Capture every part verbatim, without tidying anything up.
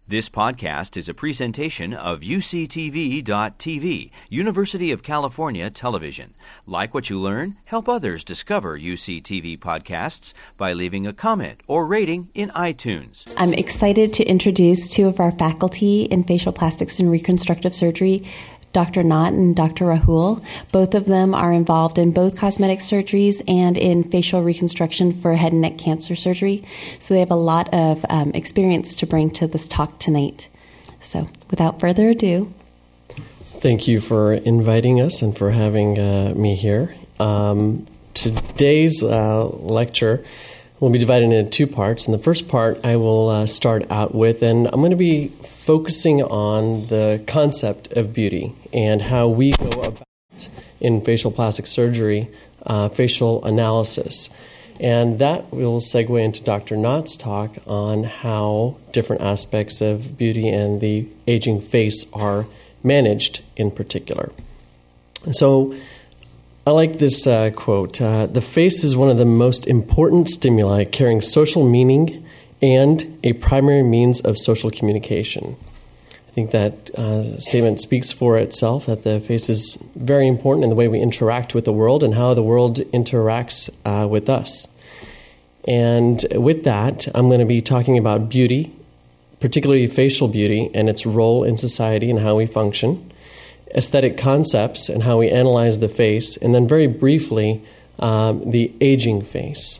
This podcast is a presentation of U C T V dot T V, University of California Television. Like what you learn? Help others discover U C T V podcasts by leaving a comment or rating in iTunes. I'm excited to introduce two of our faculty in facial plastics and reconstructive surgery, Doctor Knott and Doctor Rahul. Both of them are involved in both cosmetic surgeries and in facial reconstruction for head and neck cancer surgery. So they have a lot of um, experience to bring to this talk tonight. So without further ado. Thank you for inviting us and for having uh, me here. Um, today's uh, lecture will be divided into two parts. In the first part, I will uh, start out with, and I'm going to be focusing on the concept of beauty and how we go about in facial plastic surgery, uh, facial analysis. And that will segue into Doctor Knott's talk on how different aspects of beauty and the aging face are managed in particular. So I like this uh, quote. Uh, the face is one of the most important stimuli carrying social meaning and a primary means of social communication. I think that uh, statement speaks for itself, that the face is very important in the way we interact with the world and how the world interacts uh, with us. And with that, I'm going to be talking about beauty, particularly facial beauty, and its role in society and how we function, aesthetic concepts and how we analyze the face, and then very briefly, um, the aging face.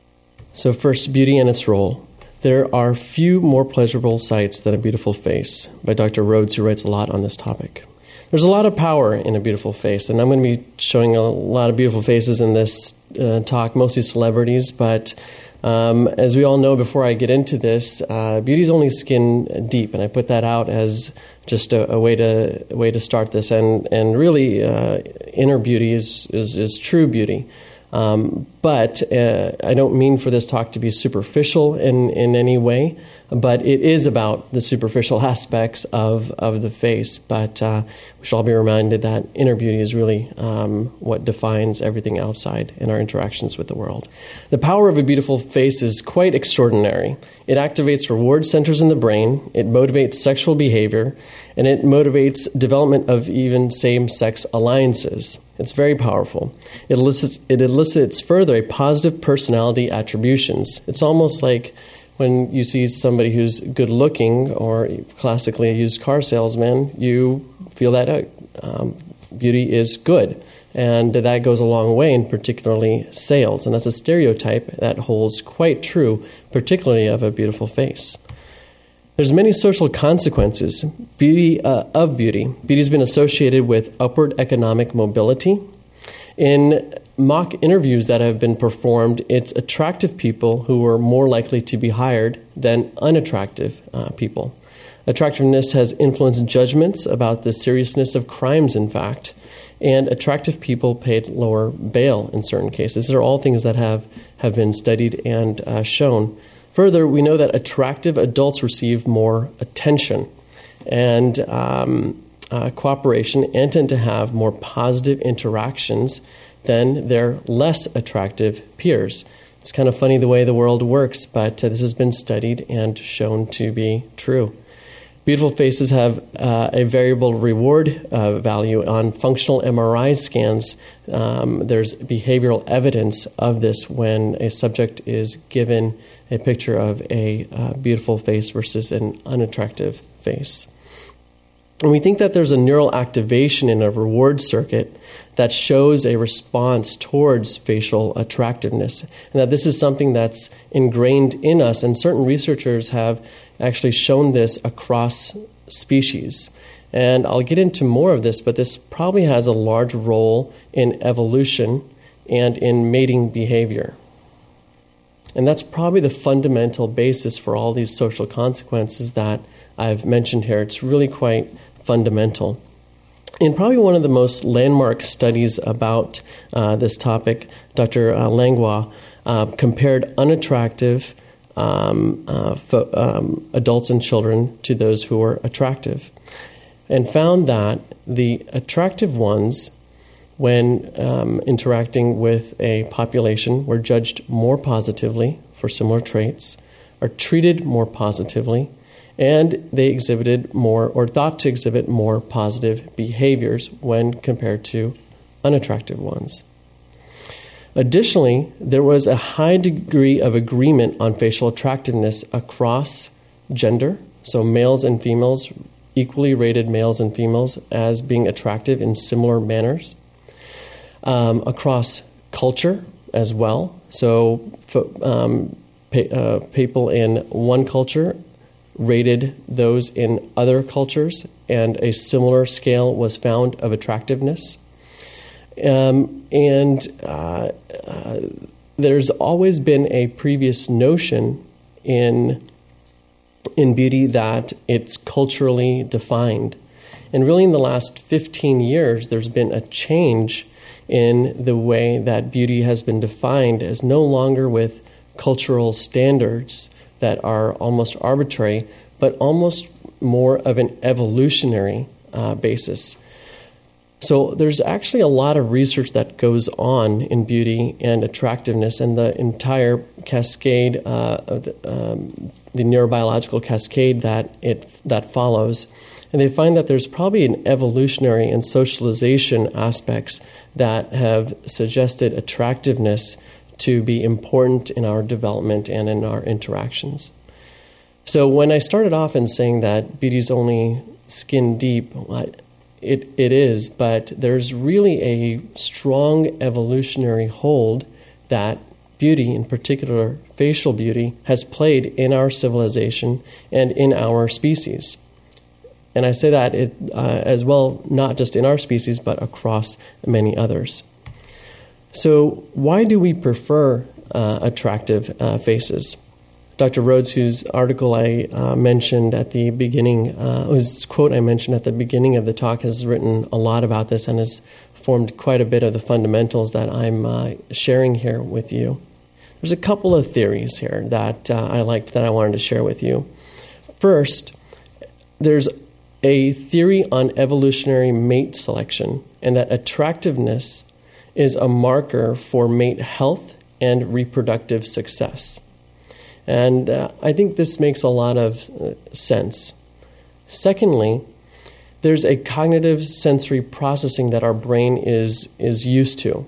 So first, beauty and its role. There are few more pleasurable sights than a beautiful face, by Doctor Rhodes, who writes a lot on this topic. There's a lot of power in a beautiful face, and I'm going to be showing a lot of beautiful faces in this uh, talk, mostly celebrities, but um, as we all know, before I get into this, uh, beauty's only skin deep, and I put that out as just a, a way to a way to start this, and and really, uh, inner beauty is is, is true beauty. Um, but uh, I don't mean for this talk to be superficial in, in any way, but it is about the superficial aspects of, of the face. But uh, we should all be reminded that inner beauty is really um, what defines everything outside in our interactions with the world. The power of a beautiful face is quite extraordinary. It activates reward centers in the brain, it motivates sexual behavior, and it motivates development of even same-sex alliances. It's very powerful. It elicits, it elicits further a positive personality attributions. It's almost like when you see somebody who's good-looking, or classically a used car salesman, you feel that uh, um, beauty is good. And that goes a long way in particularly sales. And that's a stereotype that holds quite true, particularly of a beautiful face. There's many social consequences beauty uh, of beauty. Beauty has been associated with upward economic mobility. In mock interviews that have been performed, it's attractive people who are more likely to be hired than unattractive uh, people. Attractiveness has influenced judgments about the seriousness of crimes, in fact, and attractive people paid lower bail in certain cases. These are all things that have, have been studied and uh, shown. Further, we know that attractive adults receive more attention and um, uh, cooperation and tend to have more positive interactions than their less attractive peers. It's kind of funny the way the world works, but uh, this has been studied and shown to be true. Beautiful faces have uh, a variable reward uh, value on functional M R I scans. Um, there's behavioral evidence of this when a subject is given a picture of a uh, beautiful face versus an unattractive face. And we think that there's a neural activation in a reward circuit that shows a response towards facial attractiveness, and that this is something that's ingrained in us, and certain researchers have actually shown this across species. And I'll get into more of this, but this probably has a large role in evolution and in mating behavior. And that's probably the fundamental basis for all these social consequences that I've mentioned here. It's really quite fundamental. In probably one of the most landmark studies about uh, this topic, Doctor Uh, Langlois uh, compared unattractive um, uh, fo- um, adults and children to those who were attractive, and found that the attractive ones, when um, interacting with a population, were judged more positively for similar traits, are treated more positively, and they exhibited more, or thought to exhibit more, positive behaviors when compared to unattractive ones. Additionally, there was a high degree of agreement on facial attractiveness across gender, so males and females, equally rated males and females as being attractive in similar manners, um, across culture as well. So um, pa- uh, people in one culture rated those in other cultures, and a similar scale was found of attractiveness. Um, and uh, uh, there's always been a previous notion in in beauty that it's culturally defined. And really in the last fifteen years, there's been a change in the way that beauty has been defined as no longer with cultural standards that are almost arbitrary, but almost more of an evolutionary uh, basis. So there's actually a lot of research that goes on in beauty and attractiveness, and the entire cascade, uh, of the, um, the neurobiological cascade that it that follows. And they find that there's probably an evolutionary and socialization aspects that have suggested attractiveness to be important in our development and in our interactions. So when I started off in saying that beauty is only skin deep, it, it is, but there's really a strong evolutionary hold that beauty, in particular facial beauty, has played in our civilization and in our species. And I say that it, uh, as well, not just in our species, but across many others. So why do we prefer uh, attractive uh, faces? Doctor Rhodes, whose article I uh, mentioned at the beginning, uh, whose quote I mentioned at the beginning of the talk, has written a lot about this and has formed quite a bit of the fundamentals that I'm uh, sharing here with you. There's a couple of theories here that uh, I liked that I wanted to share with you. First, there's a theory on evolutionary mate selection, and that attractiveness is a marker for mate health and reproductive success. And uh, I think this makes a lot of uh, sense. Secondly, there's a cognitive sensory processing that our brain is is used to.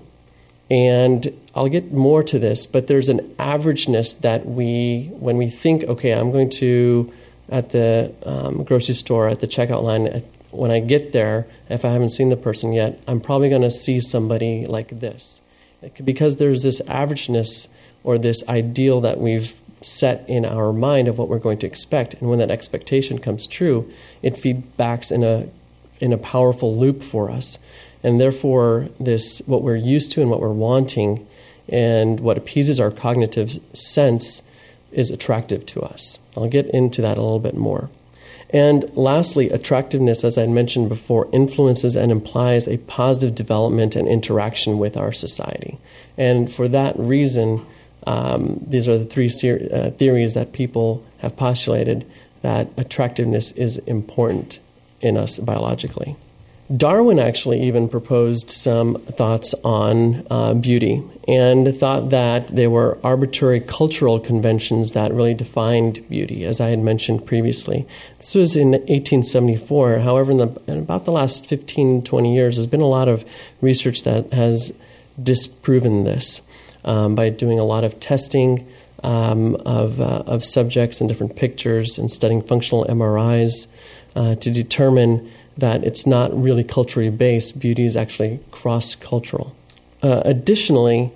And I'll get more to this, but there's an averageness that we, when we think, okay, I'm going to, at the um, grocery store, at the checkout line, when I get there, if I haven't seen the person yet, I'm probably going to see somebody like this. Because there's this averageness or this ideal that we've set in our mind of what we're going to expect. And when that expectation comes true, it feedbacks in a in a powerful loop for us. And therefore, this what we're used to and what we're wanting and what appeases our cognitive sense is attractive to us. I'll get into that a little bit more. And lastly, attractiveness, as I mentioned before, influences and implies a positive development and interaction with our society. And for that reason, um, these are the three ser- uh, theories that people have postulated that attractiveness is important in us biologically. Darwin actually even proposed some thoughts on uh, beauty and thought that there were arbitrary cultural conventions that really defined beauty, as I had mentioned previously. This was in eighteen seventy-four. However, in, the, in about the last fifteen, twenty years, there's been a lot of research that has disproven this um, by doing a lot of testing um, of, uh, of subjects and different pictures and studying functional M R Is uh, to determine that it's not really culturally based. Beauty is actually cross-cultural. Uh, additionally,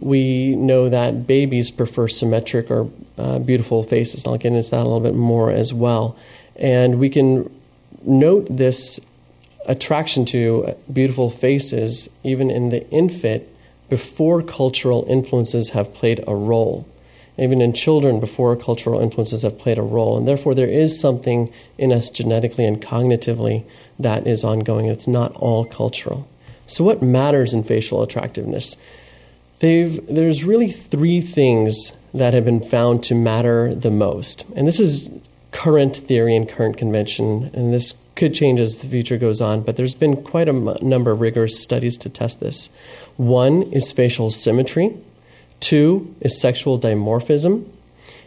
we know that babies prefer symmetric or uh, beautiful faces. I'll get into that a little bit more as well. And we can note this attraction to beautiful faces even in the infant before cultural influences have played a role. Even in children before cultural influences have played a role. And therefore, there is something in us genetically and cognitively that is ongoing. It's not all cultural. So what matters in facial attractiveness? They've, there's really three things that have been found to matter the most. And this is current theory and current convention, and this could change as the future goes on, but there's been quite a m- number of rigorous studies to test this. One is facial symmetry. Two is sexual dimorphism,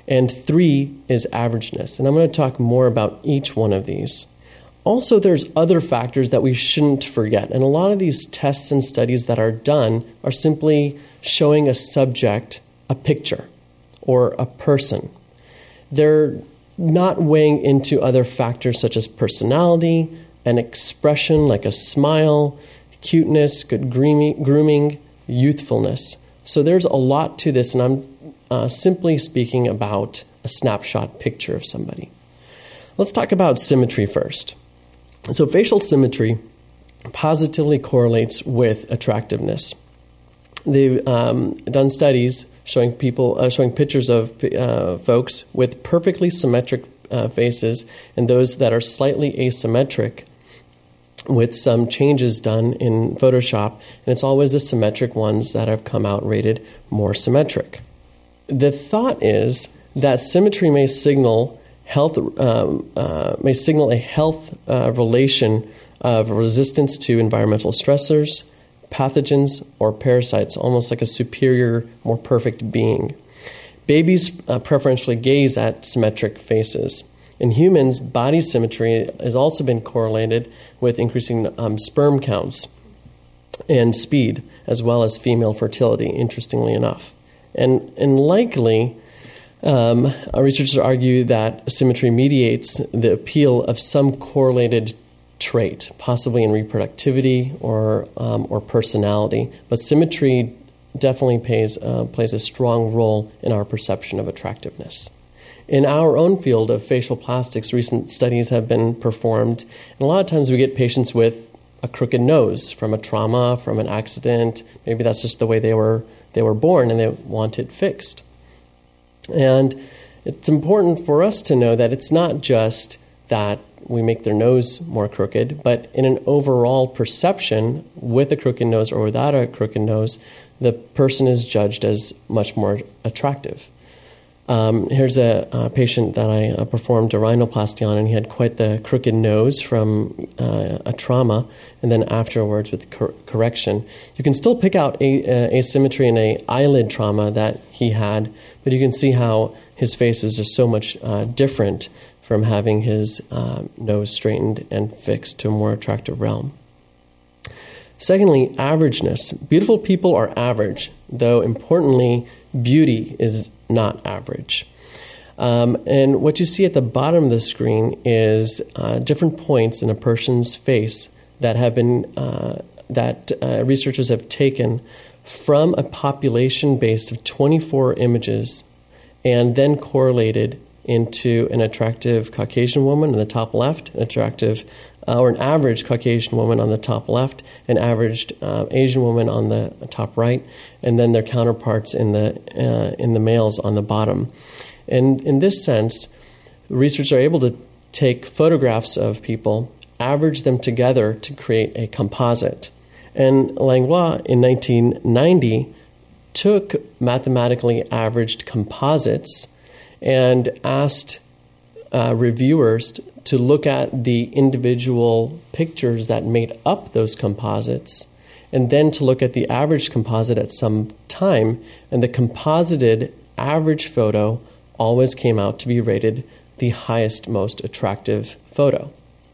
And three is averageness. And I'm going to talk more about each one of these. Also, there's other factors that we shouldn't forget. And a lot of these tests and studies that are done are simply showing a subject a picture or a person. They're not weighing into other factors such as personality, an expression like a smile, cuteness, good grooming, youthfulness. So there's a lot to this, and I'm uh, simply speaking about a snapshot picture of somebody. Let's talk about symmetry first. So facial symmetry positively correlates with attractiveness. They've um, done studies showing people, uh, showing pictures of uh, folks with perfectly symmetric uh, faces and those that are slightly asymmetric, with some changes done in Photoshop, and it's always the symmetric ones that have come out rated more symmetric. The thought is that symmetry may signal health, um, uh, may signal a health uh, relation of resistance to environmental stressors, pathogens, or parasites, almost like a superior, more perfect being. Babies uh, preferentially gaze at symmetric faces. In humans, body symmetry has also been correlated with increasing um, sperm counts and speed, as well as female fertility, interestingly enough. And, and likely, um, our researchers argue that symmetry mediates the appeal of some correlated trait, possibly in reproductivity or um, or personality. But symmetry definitely plays, uh, plays a strong role in our perception of attractiveness. In our own field of facial plastics, recent studies have been performed, and a lot of times we get patients with a crooked nose from a trauma, from an accident. Maybe that's just the way they were they were born, and they want it fixed. And it's important for us to know that it's not just that we make their nose more crooked, but in an overall perception, with a crooked nose or without a crooked nose, the person is judged as much more attractive. Um, here's a, a patient that I uh, performed a rhinoplasty on, and he had quite the crooked nose from uh, a trauma, and then afterwards with cor- correction. You can still pick out a, a asymmetry in a eyelid trauma that he had, but you can see how his faces are so much uh, different from having his uh, nose straightened and fixed to a more attractive realm. Secondly, averageness. Beautiful people are average, though importantly, beauty is not average. Um, and what you see at the bottom of the screen is uh, different points in a person's face that have been uh, that uh, researchers have taken from a population based of twenty-four images, and then correlated into an attractive Caucasian woman on the top left, an attractive uh, or an average Caucasian woman on the top left, an averaged uh, Asian woman on the top right, and then their counterparts in the uh, in the males on the bottom. And in this sense, researchers are able to take photographs of people, average them together to create a composite. And Langlois in nineteen ninety took mathematically averaged composites and asked uh, reviewers t- to look at the individual pictures that made up those composites, and then to look at the average composite at some time, and the composited average photo always came out to be rated the highest, most attractive photo.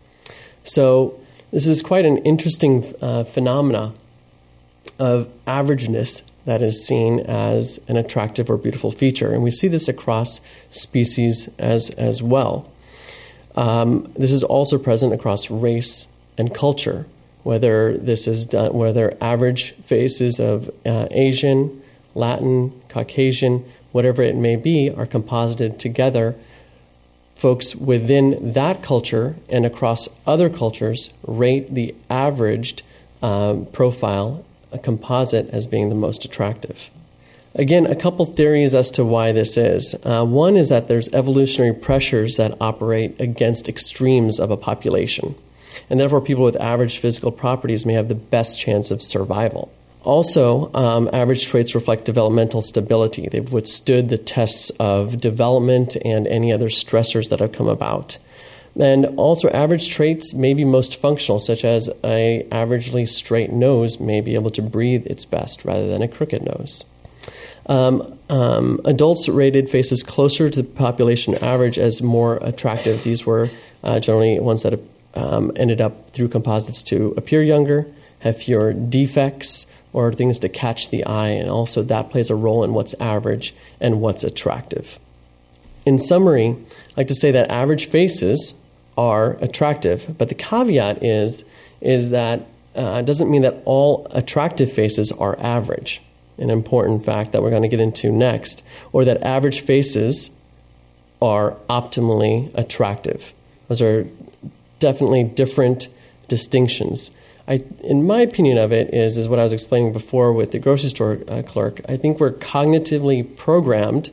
So this is quite an interesting uh, phenomena of averageness that is seen as an attractive or beautiful feature. And we see this across species as, as well. Um, this is also present across race and culture, whether this is done, whether average faces of uh, Asian, Latin, Caucasian, whatever it may be, are composited together. Folks within that culture and across other cultures rate the averaged um, profile, a composite, as being the most attractive. Again, a couple theories as to why this is. Uh, one is that there's evolutionary pressures that operate against extremes of a population, and therefore people with average physical properties may have the best chance of survival. Also, um, average traits reflect developmental stability. They've withstood the tests of development and any other stressors that have come about. And also, average traits may be most functional, such as a averagely straight nose may be able to breathe its best rather than a crooked nose. Um, um, adults rated faces closer to the population average as more attractive. These were uh, generally ones that um, ended up through composites to appear younger, have fewer defects or things to catch the eye, and also that plays a role in what's average and what's attractive. In summary, I'd like to say that average faces are attractive, but the caveat is, is that uh, it doesn't mean that all attractive faces are average, an important fact that we're going to get into next, or that average faces are optimally attractive. Those are definitely different distinctions. I, in my opinion of it is, is what I was explaining before with the grocery store uh, clerk. I think we're cognitively programmed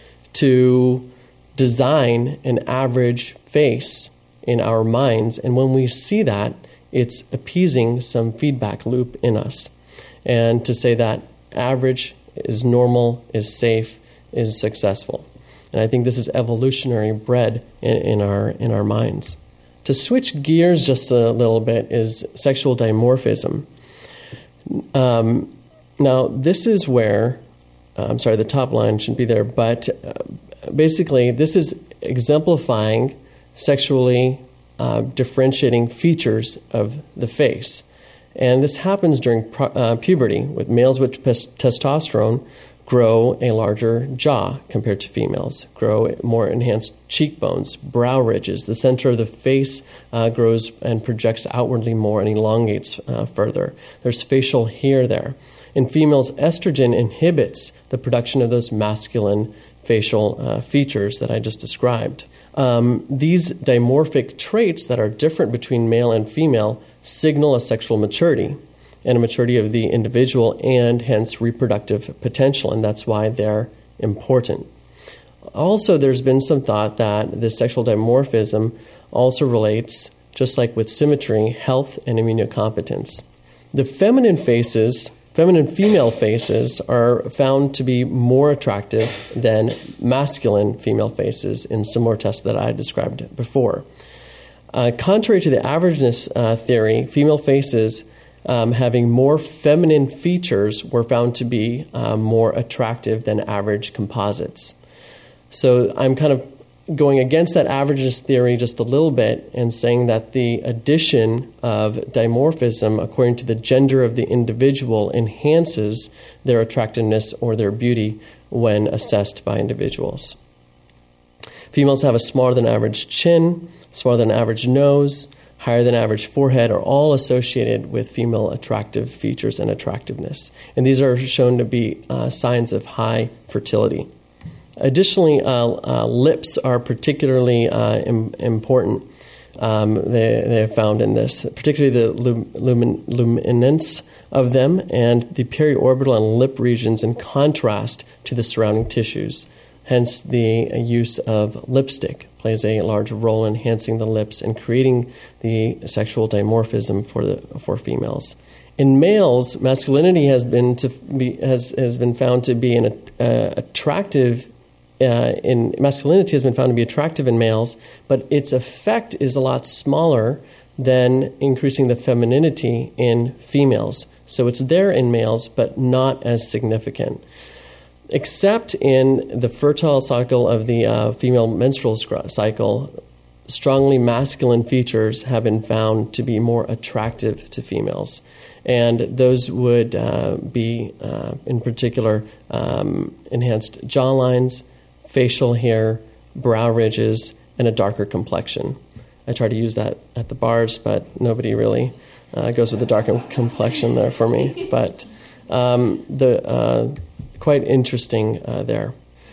to design an average face in our minds, and when we see that, it's appeasing some feedback loop in us. And to say that average is normal, is safe, is successful. And I think this is evolutionary bred in, in our in our minds. To switch gears just a little bit is sexual dimorphism. Um, now, this is where, uh, I'm sorry, the top line shouldn't be there, but uh, basically this is exemplifying sexually uh, differentiating features of the face. And this happens during pro- uh, puberty, with males with pes- testosterone grow a larger jaw compared to females, grow more enhanced cheekbones, brow ridges. The center of the face uh, grows and projects outwardly more and elongates uh, further. There's facial hair there. In females, estrogen inhibits the production of those masculine facial uh, features that I just described. Um, these dimorphic traits that are different between male and female signal a sexual maturity and a maturity of the individual and hence reproductive potential, and that's why they're important. Also, there's been some thought that this sexual dimorphism also relates, just like with symmetry, health and immunocompetence. The feminine faces, feminine female faces are found to be more attractive than masculine female faces in similar tests that I described before. Uh, contrary to the averageness uh, theory, female faces Um, having more feminine features were found to be uh, more attractive than average composites. So I'm kind of going against that averageness theory just a little bit and saying that the addition of dimorphism according to the gender of the individual enhances their attractiveness or their beauty when assessed by individuals. Females have a smaller than average chin, smaller than average nose, higher than average forehead are all associated with female attractive features and attractiveness. And these are shown to be uh, signs of high fertility. Additionally, uh, uh, lips are particularly uh, im- important. Um, they, they have found in this, particularly the lum- lumin- luminance of them and the periorbital and lip regions in contrast to the surrounding tissues. Hence, the use of lipstick plays a large role in enhancing the lips and creating the sexual dimorphism for the for females. In males, masculinity has been to be has has been found to be an uh, attractive. Uh, in masculinity has been found to be attractive in males, but its effect is a lot smaller than increasing the femininity in females. So it's there in males, but not as significant. Except in the fertile cycle of the uh, female menstrual cycle, strongly masculine features have been found to be more attractive to females. And those would uh, be, uh, in particular, um, enhanced jawlines, facial hair, brow ridges, and a darker complexion. I try to use that at the bars, but nobody really uh, goes with the darker complexion there for me. But um, the... Uh, Quite interesting uh, there.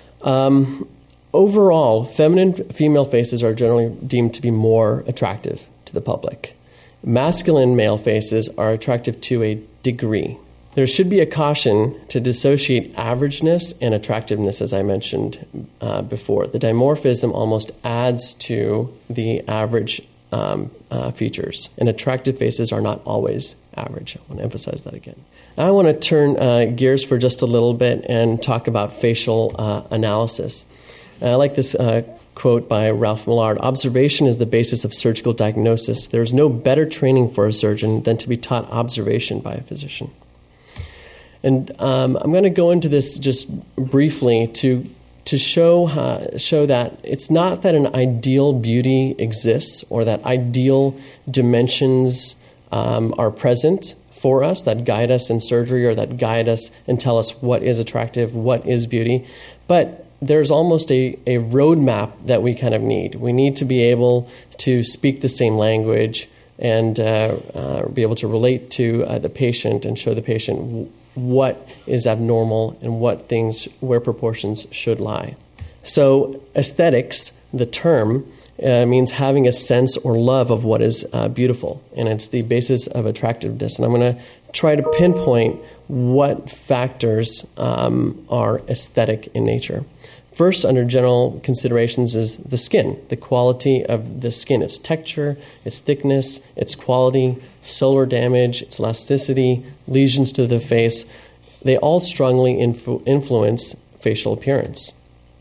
Um, overall, feminine female faces are generally deemed to be more attractive to the public. Masculine male faces are attractive to a degree. There should be a caution to dissociate averageness and attractiveness, as I mentioned uh, before. The dimorphism almost adds to the average um, uh, features, and attractive faces are not always average. I want to emphasize that again. I want to turn uh, gears for just a little bit and talk about facial uh, analysis. I like this uh, quote by Ralph Millard. Observation is the basis of surgical diagnosis. There is no better training for a surgeon than to be taught observation by a physician. And um, I'm going to go into this just briefly to to show how, show that it's not that an ideal beauty exists or that ideal dimensions um, are present for us that guide us in surgery or that guide us and tell us what is attractive, what is beauty. But there's almost a, a roadmap that we kind of need. We need to be able to speak the same language and uh, uh, be able to relate to uh, the patient and show the patient w- what is abnormal and what things, where proportions should lie. So aesthetics, the term, uh, means having a sense or love of what is uh, beautiful, and it's the basis of attractiveness. And I'm going to try to pinpoint what factors um, are aesthetic in nature. First, under general considerations, is the skin, the quality of the skin, its texture, its thickness, its quality, solar damage, its elasticity, lesions to the face. They all strongly influ- influence facial appearance.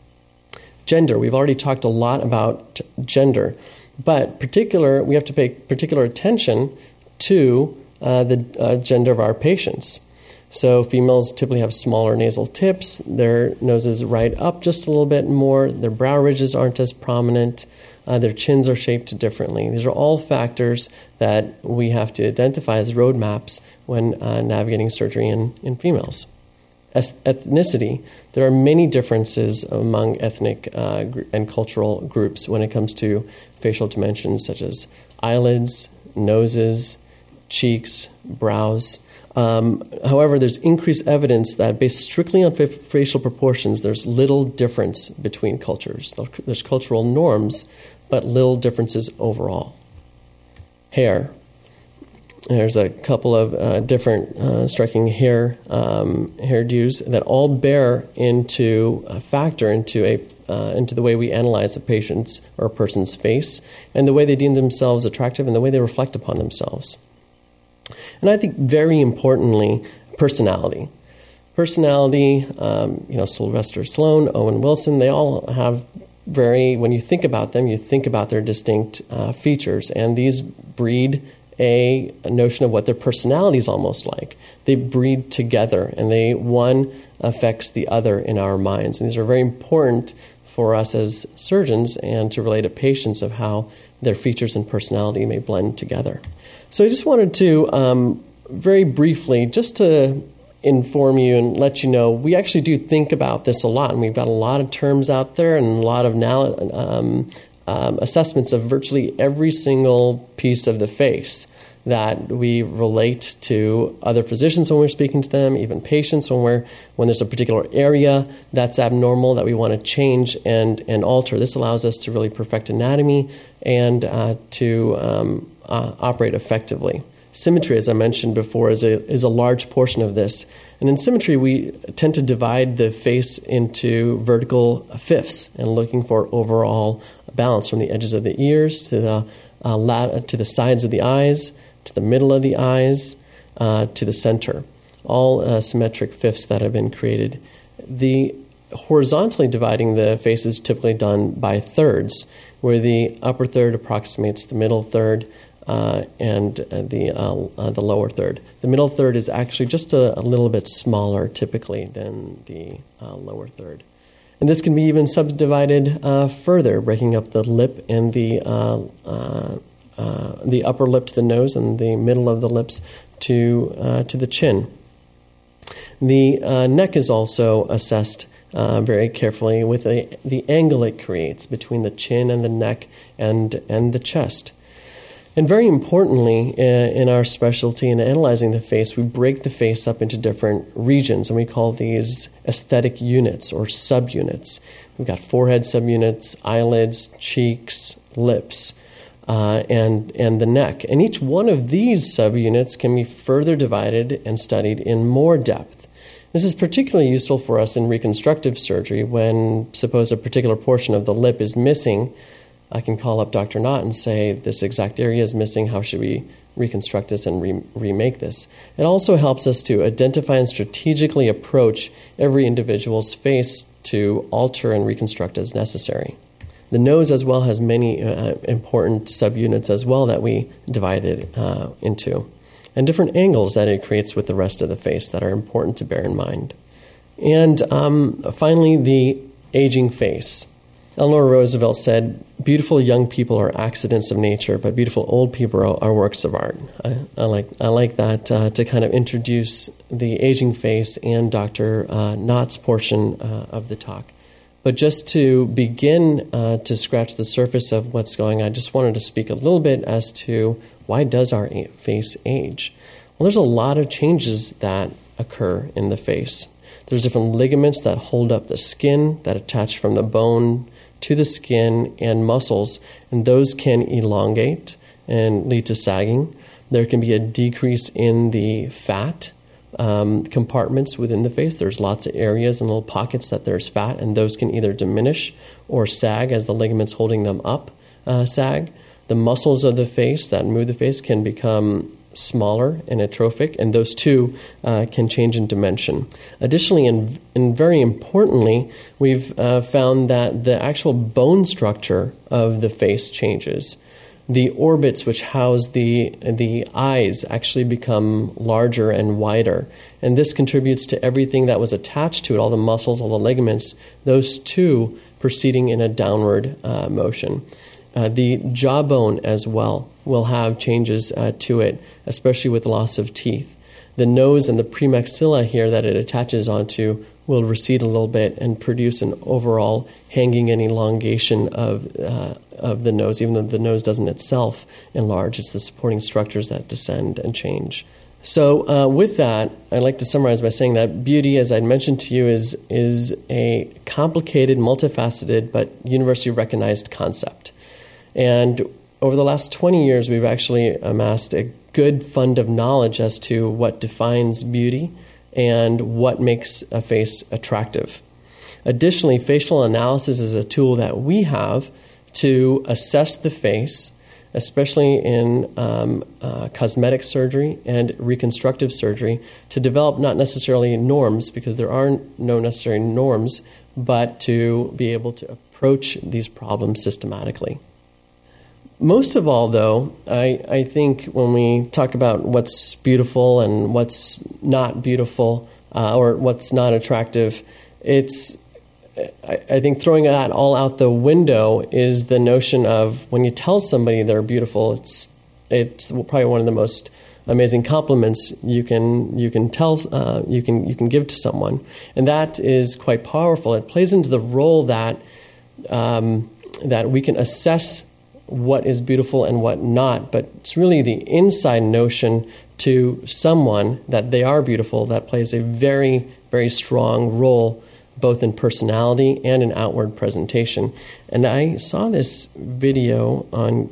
Gender, we've already talked a lot about gender, but particular we have to pay particular attention to uh, the uh, gender of our patients. So females typically have smaller nasal tips, their noses ride up just a little bit more, their brow ridges aren't as prominent, uh, their chins are shaped differently. These are all factors that we have to identify as roadmaps when uh, navigating surgery in, in females. As ethnicity, there are many differences among ethnic uh, gr- and cultural groups when it comes to facial dimensions such as eyelids, noses, cheeks, brows. Um, however, there's increased evidence that based strictly on fa- facial proportions, there's little difference between cultures. There's cultural norms, but little differences overall. Hair. There's a couple of uh, different uh, striking hair um, hairdos that all bear into a factor into a uh, into the way we analyze a patient's or a person's face and the way they deem themselves attractive and the way they reflect upon themselves. And I think very importantly, personality. Personality, um, you know, Sylvester Stallone, Owen Wilson, they all have very, when you think about them, you think about their distinct uh, features, and these breed a, a notion of what their personality is almost like. They breed together, and they one affects the other in our minds. And these are very important for us as surgeons and to relate to patients of how their features and personality may blend together. So I just wanted to, um, very briefly, just to inform you and let you know, we actually do think about this a lot, and we've got a lot of terms out there and a lot of now, um, um, assessments of virtually every single piece of the face that we relate to other physicians when we're speaking to them, even patients when we're when there's a particular area that's abnormal that we want to change and and alter. This allows us to really perfect anatomy and uh, to um, uh, operate effectively. Symmetry, as I mentioned before, is a is a large portion of this. And in symmetry, we tend to divide the face into vertical fifths and looking for overall balance from the edges of the ears to the uh, lat- to the sides of the eyes, to the middle of the eyes, uh, to the center. All uh, symmetric fifths that have been created. The horizontally dividing the face is typically done by thirds, where the upper third approximates the middle third, Uh, and uh, the uh, uh, the lower third. The middle third is actually just a, a little bit smaller typically than the uh, lower third. And this can be even subdivided uh, further, breaking up the lip and the uh, uh, uh, the upper lip to the nose and the middle of the lips to uh, to the chin. The uh, neck is also assessed uh, very carefully with a, the angle it creates between the chin and the neck and and the chest. And very importantly, uh, in our specialty in analyzing the face, we break the face up into different regions, and we call these aesthetic units or subunits. We've got forehead subunits, eyelids, cheeks, lips, uh, and, and the neck. And each one of these subunits can be further divided and studied in more depth. This is particularly useful for us in reconstructive surgery when, suppose, a particular portion of the lip is missing. I can call up Doctor Knott and say, this exact area is missing, how should we reconstruct this and re- remake this? It also helps us to identify and strategically approach every individual's face to alter and reconstruct as necessary. The nose as well has many uh, important subunits as well that we divided uh, into. and different angles that it creates with the rest of the face that are important to bear in mind. And um, finally, the aging face. Eleanor Roosevelt said, "Beautiful young people are accidents of nature, but beautiful old people are, are works of art." I, I like I like that uh, to kind of introduce the aging face and Doctor Uh, Knott's portion uh, of the talk. But just to begin uh, to scratch the surface of what's going on, I just wanted to speak a little bit as to why does our face age? Well, there's a lot of changes that occur in the face. There's different ligaments that hold up the skin, that attach from the bone to the skin and muscles, and those can elongate and lead to sagging. There can be a decrease in the fat um, compartments within the face. There's lots of areas and little pockets that there's fat, and those can either diminish or sag as the ligaments holding them up uh, sag. The muscles of the face that move the face can become smaller and atrophic, and those two uh, can change in dimension. Additionally, and, and very importantly, we've uh, found that the actual bone structure of the face changes. The orbits which house the the eyes actually become larger and wider, and this contributes to everything that was attached to it, all the muscles, all the ligaments, those two proceeding in a downward uh, motion. Uh, the jawbone as well will have changes uh, to it, especially with loss of teeth. The nose and the premaxilla here that it attaches onto will recede a little bit and produce an overall hanging and elongation of uh, of the nose, even though the nose doesn't itself enlarge. It's the supporting structures that descend and change. So uh, with that, I'd like to summarize by saying that beauty, as I'd mentioned to you, is, is a complicated, multifaceted, but universally recognized concept. And over the last twenty years, we've actually amassed a good fund of knowledge as to what defines beauty and what makes a face attractive. Additionally, facial analysis is a tool that we have to assess the face, especially in um, uh, cosmetic surgery and reconstructive surgery, to develop not necessarily norms, because there are no necessary norms, but to be able to approach these problems systematically. Most of all, though, I, I think when we talk about what's beautiful and what's not beautiful uh, or what's not attractive, it's, I, I think throwing that all out the window is the notion of when you tell somebody they're beautiful, it's it's probably one of the most amazing compliments you can you can tell uh, you can you can give to someone, and that is quite powerful. It plays into the role that um, that we can assess what is beautiful and what not, but it's really the inside notion to someone that they are beautiful that plays a very, very strong role both in personality and in outward presentation. And I saw this video on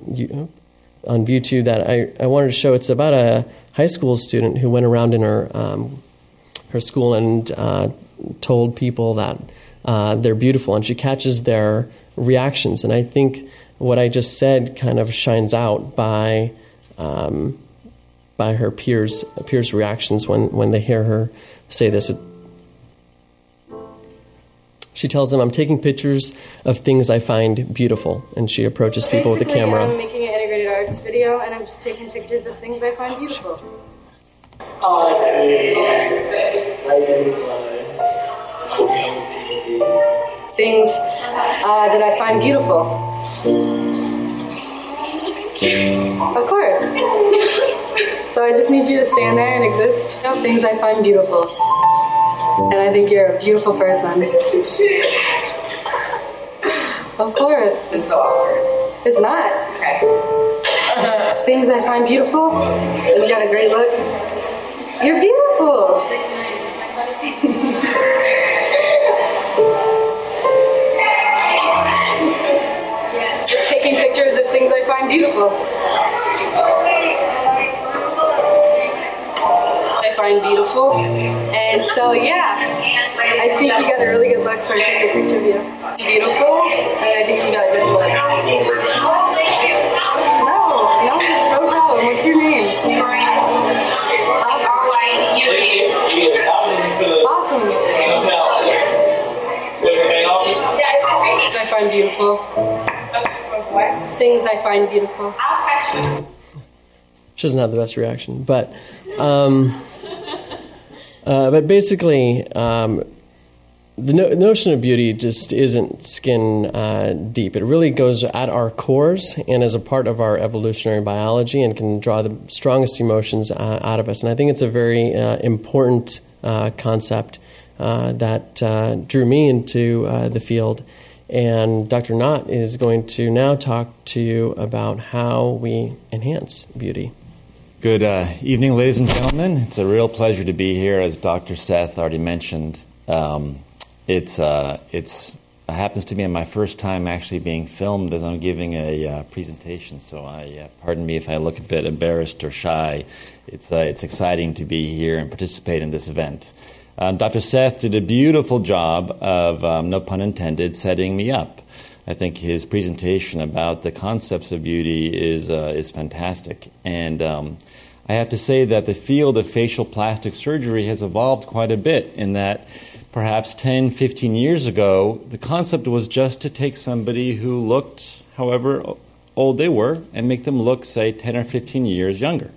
on YouTube that I, I wanted to show. It's about a high school student who went around in her um, her school and uh, told people that uh, they're beautiful, and she catches their reactions. And I think what I just said kind of shines out by um, by her peers peers' reactions when, when they hear her say this. It, she tells them, "I'm taking pictures of things I find beautiful," and she approaches people Basically, with a camera. I'm making an integrated arts video, and I'm just taking pictures of things I find beautiful. Oh, that's really Things uh, that I find beautiful. Of course. So I just need you to stand there and exist. Things I find beautiful. And I think you're a beautiful person. Of course. It's so awkward. It's not. Okay. Things I find beautiful. And you got a great look. You're beautiful. Just taking pictures of things I find beautiful. I find beautiful. And so, yeah, I think you got a really good look, so I took a picture of you. Beautiful, and I think you got a good look. No, no, no problem. What's your name? Awesome. Things I find beautiful. What? Things I find beautiful. I'll catch you. She doesn't have the best reaction. But, um, uh, but basically, um, the no- notion of beauty just isn't skin uh, deep. It really goes at our cores and is a part of our evolutionary biology and can draw the strongest emotions uh, out of us. And I think it's a very uh, important uh, concept uh, that uh, drew me into uh, the field. And Doctor Knott is going to now talk to you about how we enhance beauty. Good uh, evening, ladies and gentlemen. It's a real pleasure to be here, as Doctor Seth already mentioned. Um, It's uh, it's it happens to be my first time actually being filmed as I'm giving a uh, presentation. So I uh, pardon me if I look a bit embarrassed or shy. It's uh, it's exciting to be here and participate in this event. Uh, Doctor Seth did a beautiful job of, um, no pun intended, setting me up. I think his presentation about the concepts of beauty is uh, is fantastic, and um, I have to say that the field of facial plastic surgery has evolved quite a bit in that. Perhaps ten, fifteen years ago, the concept was just to take somebody who looked, however old they were, and make them look, say, ten or fifteen years younger,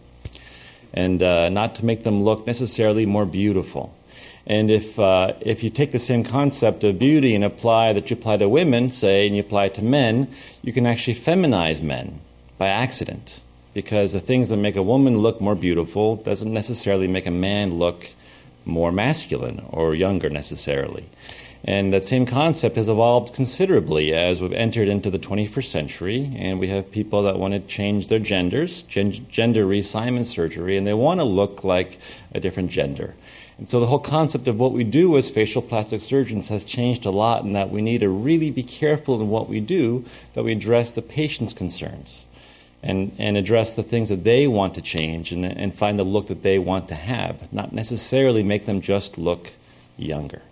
and uh, not to make them look necessarily more beautiful. And if uh, if you take the same concept of beauty and apply that you apply to women, say, and you apply it to men, you can actually feminize men by accident, because the things that make a woman look more beautiful doesn't necessarily make a man look more masculine or younger necessarily. And that same concept has evolved considerably as we've entered into the twenty-first century, and we have people that want to change their genders, gen- gender reassignment surgery, and they want to look like a different gender. And so the whole concept of what we do as facial plastic surgeons has changed a lot, in that we need to really be careful in what we do, that we address the patient's concerns. And, and address the things that they want to change and, and find the look that they want to have, not necessarily make them just look younger.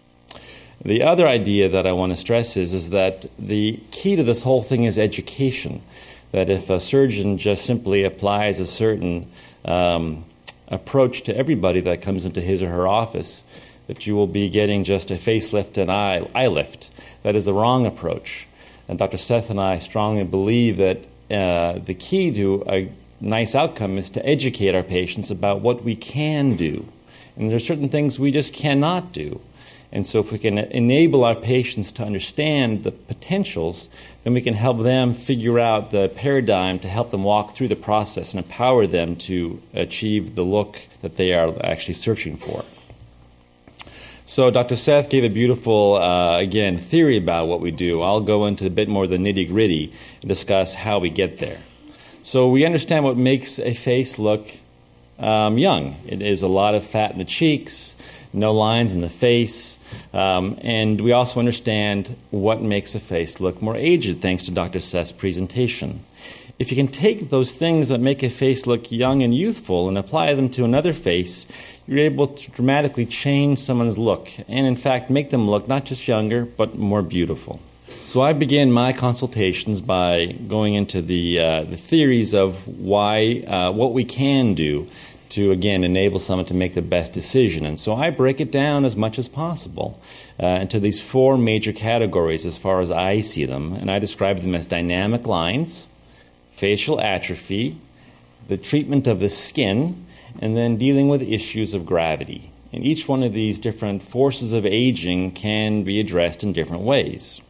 The other idea that I want to stress is, is that the key to this whole thing is education, that if a surgeon just simply applies a certain um, approach to everybody that comes into his or her office, that you will be getting just a facelift and eye, eye lift. That is the wrong approach. And Doctor Seth and I strongly believe that Uh, the key to a nice outcome is to educate our patients about what we can do. And there are certain things we just cannot do. And so if we can enable our patients to understand the potentials, then we can help them figure out the paradigm to help them walk through the process and empower them to achieve the look that they are actually searching for. So Doctor Seth gave a beautiful, uh, again, theory about what we do. I'll go into a bit more of the nitty-gritty and discuss how we get there. So we understand what makes a face look um, young. It is a lot of fat in the cheeks, no lines in the face, um, and we also understand what makes a face look more aged, thanks to Doctor Seth's presentation. If you can take those things that make a face look young and youthful and apply them to another face, you're able to dramatically change someone's look and, in fact, make them look not just younger, but more beautiful. So I begin my consultations by going into the uh, the theories of why, uh, what we can do to, again, enable someone to make the best decision. And so I break it down as much as possible uh, into these four major categories as far as I see them. And I describe them as dynamic lines, facial atrophy, the treatment of the skin, and then dealing with issues of gravity. And each one of these different forces of aging can be addressed in different ways.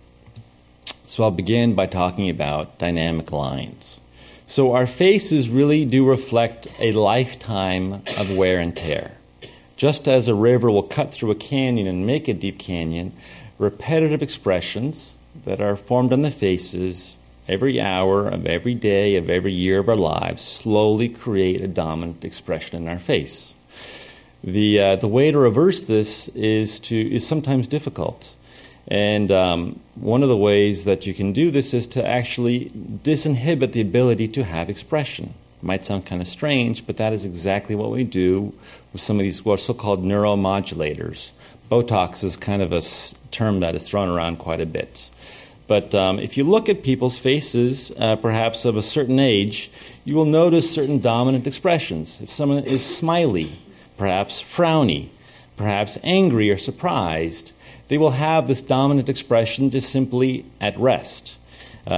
So I'll begin by talking about dynamic lines. So our faces really do reflect a lifetime of wear and tear. Just as a river will cut through a canyon and make a deep canyon, repetitive expressions that are formed on the faces every hour of every day of every year of our lives slowly create a dominant expression in our face. The uh, the way to reverse this is to is sometimes difficult, and um, one of the ways that you can do this is to actually disinhibit the ability to have expression. It might sound kind of strange, but that is exactly what we do with some of these what are so-called neuromodulators. Botox is kind of a term that is thrown around quite a bit. But um, if you look at people's faces, uh, perhaps of a certain age, you will notice certain dominant expressions. If someone is smiley, perhaps frowny, perhaps angry or surprised, they will have this dominant expression just simply at rest. Um,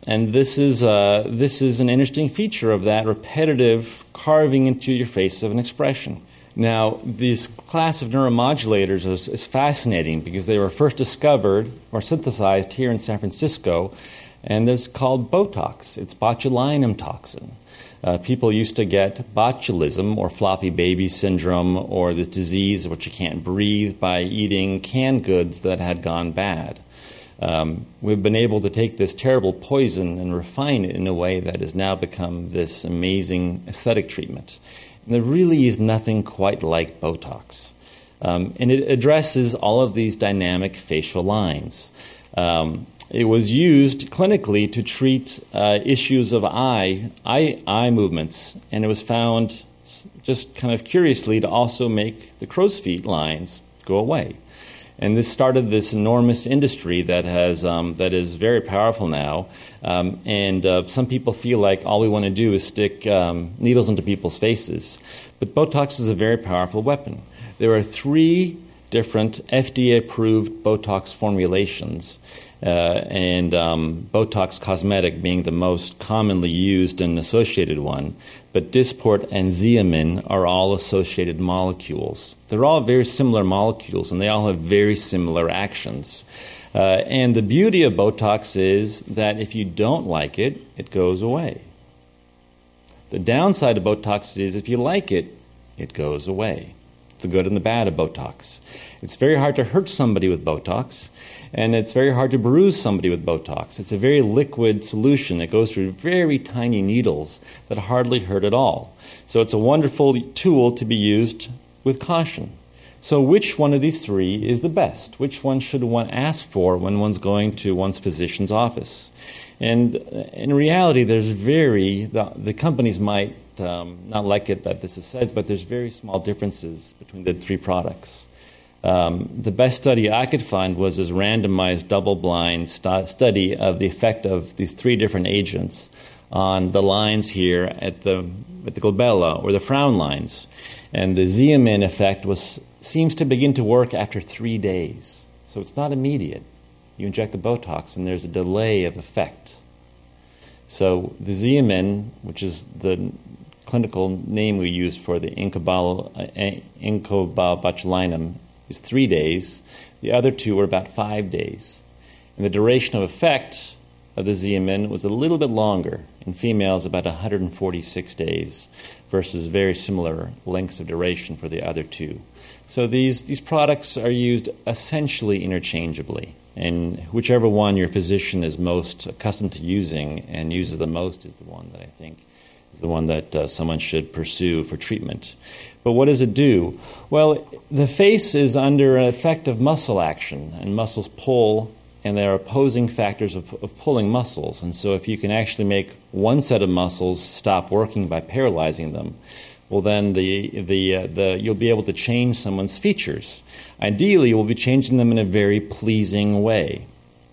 and this is uh, this is an interesting feature of that repetitive carving into your face of an expression. Now, this class of neuromodulators is, is fascinating because they were first discovered or synthesized here in San Francisco, and it's called Botox. It's botulinum toxin. Uh, people used to get botulism or floppy baby syndrome or this disease which you can't breathe by eating canned goods that had gone bad. Um, we've been able to take this terrible poison and refine it in a way that has now become this amazing aesthetic treatment. And there really is nothing quite like Botox. Um, and it addresses all of these dynamic facial lines. Um, it was used clinically to treat uh, issues of eye, eye, eye movements, and it was found, just kind of curiously, to also make the crow's feet lines go away. And this started this enormous industry that has um, that is very powerful now. Um, and uh, some people feel like all we want to do is stick um, needles into people's faces. But Botox is a very powerful weapon. There are three different F D A-approved Botox formulations, uh, and um, Botox Cosmetic being the most commonly used and associated one. But Dysport and Xeomin are all associated molecules. They're all very similar molecules, and they all have very similar actions. Uh, and the beauty of Botox is that if you don't like it, it goes away. The downside of Botox is if you like it, it goes away. The good and the bad of Botox. It's very hard to hurt somebody with Botox, and it's very hard to bruise somebody with Botox. It's a very liquid solution that goes through very tiny needles that hardly hurt at all. So it's a wonderful tool to be used with caution. So which one of these three is the best? Which one should one ask for when one's going to one's physician's office? And in reality, there's very, the, the companies might um, not like it that this is said, but there's very small differences between the three products. Um, the best study I could find was this randomized double-blind stu- study of the effect of these three different agents on the lines here at the, at the glabella or the frown lines. And the Xeomin effect was seems to begin to work after three days. So it's not immediate. You inject the Botox and there's a delay of effect. So the Xeomin, which is the clinical name we use for the incobotulinum, is three days. The other two were about five days. And the duration of effect of the Xeomin was a little bit longer. In females, about one hundred forty-six days versus very similar lengths of duration for the other two. So these, these products are used essentially interchangeably. And whichever one your physician is most accustomed to using and uses the most is the one that I think is the one that uh, someone should pursue for treatment. But what does it do? Well, the face is under an effect of muscle action, and muscles pull, and there are opposing factors of, of pulling muscles. And so if you can actually make one set of muscles stop working by paralyzing them, well, then the the uh, the you'll be able to change someone's features. Ideally, you'll be changing them in a very pleasing way.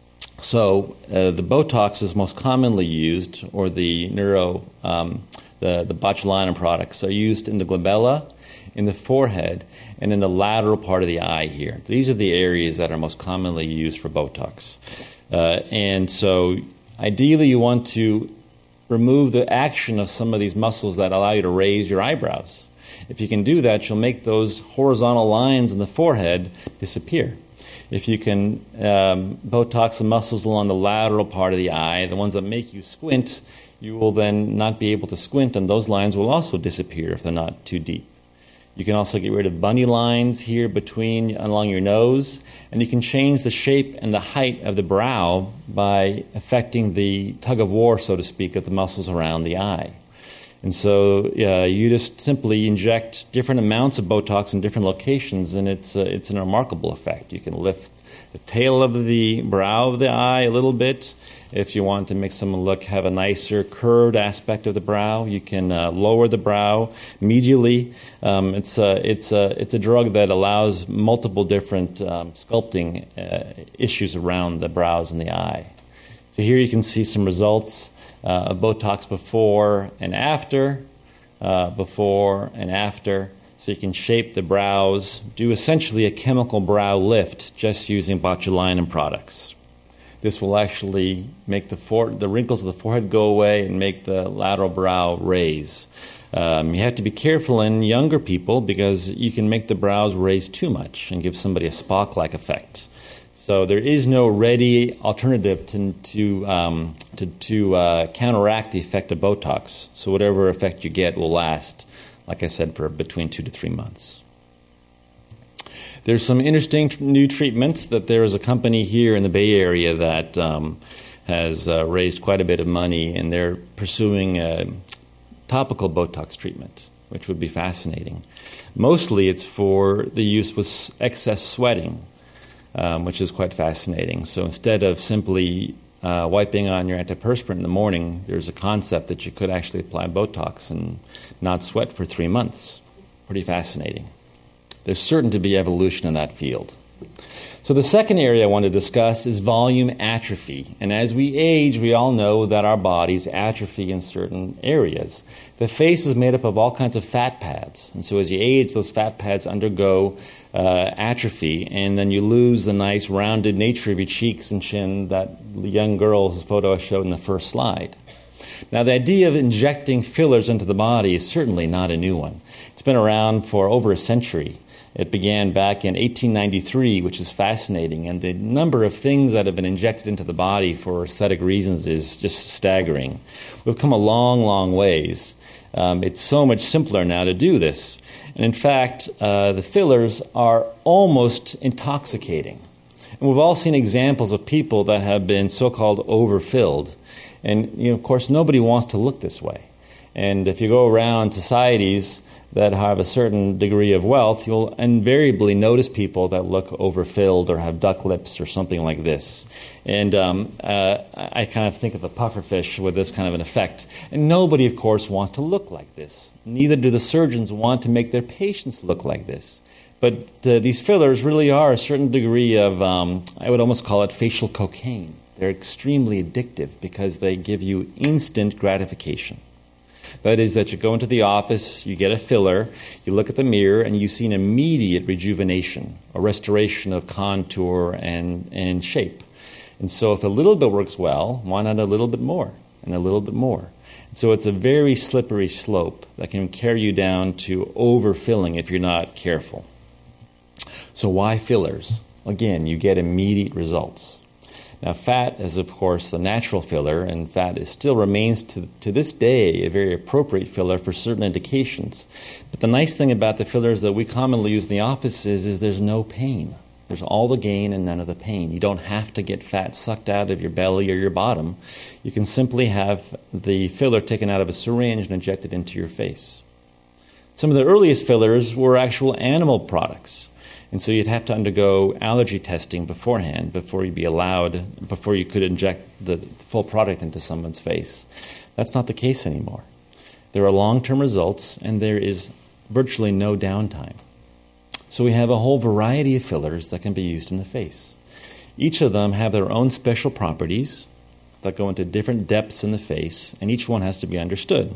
So uh, the Botox is most commonly used, or the neuro um, the the botulinum products are used in the glabella, in the forehead, and in the lateral part of the eye here. These are the areas that are most commonly used for Botox. Uh, and so ideally, you want to remove the action of some of these muscles that allow you to raise your eyebrows. If you can do that, you'll make those horizontal lines in the forehead disappear. If you can um, Botox the muscles along the lateral part of the eye, the ones that make you squint, you will then not be able to squint, and those lines will also disappear if they're not too deep. You can also get rid of bunny lines here between along your nose, and you can change the shape and the height of the brow by affecting the tug of war, so to speak, of the muscles around the eye. And so uh, you just simply inject different amounts of Botox in different locations, and it's uh, it's a remarkable effect. You can lift the tail of the brow of the eye a little bit. If you want to make someone look, have a nicer curved aspect of the brow, you can uh, lower the brow medially. Um, it's a it's a it's a drug that allows multiple different um, sculpting uh, issues around the brows and the eye. So here you can see some results uh, of Botox before and after, uh, before and after. So you can shape the brows, do essentially a chemical brow lift just using botulinum products. This will actually make the fore- the wrinkles of the forehead go away and make the lateral brow raise. Um, you have to be careful in younger people because you can make the brows raise too much and give somebody a Spock-like effect. So there is no ready alternative to to um, to, to uh, counteract the effect of Botox. So whatever effect you get will last, like I said, for between two to three months. There's some interesting t- new treatments that there is a company here in the Bay Area that um, has uh, raised quite a bit of money, and they're pursuing a topical Botox treatment, which would be fascinating. Mostly it's for the use with excess sweating, um, which is quite fascinating. So instead of simply uh, wiping on your antiperspirant in the morning, there's a concept that you could actually apply Botox and not sweat for three months. Pretty fascinating. There's certain to be evolution in that field. So the second area I want to discuss is volume atrophy. And as we age, we all know that our bodies atrophy in certain areas. The face is made up of all kinds of fat pads. And so as you age, those fat pads undergo uh, atrophy, and then you lose the nice rounded nature of your cheeks and chin that the young girl's photo I showed in the first slide. Now, the idea of injecting fillers into the body is certainly not a new one. It's been around for over a century. It began back in eighteen ninety-three, which is fascinating, and the number of things that have been injected into the body for aesthetic reasons is just staggering. We've come a long, long ways. Um, it's so much simpler now to do this. And in fact, uh, the fillers are almost intoxicating. And we've all seen examples of people that have been so-called overfilled. And, you know, of course, nobody wants to look this way. And if you go around societies that have a certain degree of wealth, you'll invariably notice people that look overfilled or have duck lips or something like this. And um, uh, I kind of think of a pufferfish with this kind of an effect. And nobody, of course, wants to look like this. Neither do the surgeons want to make their patients look like this. But uh, these fillers really are a certain degree of, um, I would almost call it facial cocaine. They're extremely addictive because they give you instant gratification. That is that you go into the office, you get a filler, you look at the mirror, and you see an immediate rejuvenation, a restoration of contour and, and shape. And so if a little bit works well, why not a little bit more and a little bit more? And so it's a very slippery slope that can carry you down to overfilling if you're not careful. So why fillers? Again, you get immediate results. Now, fat is, of course, the natural filler, and fat is, still remains to, to this day a very appropriate filler for certain indications. But the nice thing about the fillers that we commonly use in the office is, is there's no pain. There's all the gain and none of the pain. You don't have to get fat sucked out of your belly or your bottom. You can simply have the filler taken out of a syringe and injected into your face. Some of the earliest fillers were actual animal products. And so you'd have to undergo allergy testing beforehand before you'd be allowed, before you could inject the full product into someone's face. That's not the case anymore. There are long-term results, and there is virtually no downtime. So we have a whole variety of fillers that can be used in the face. Each of them have their own special properties that go into different depths in the face, and each one has to be understood.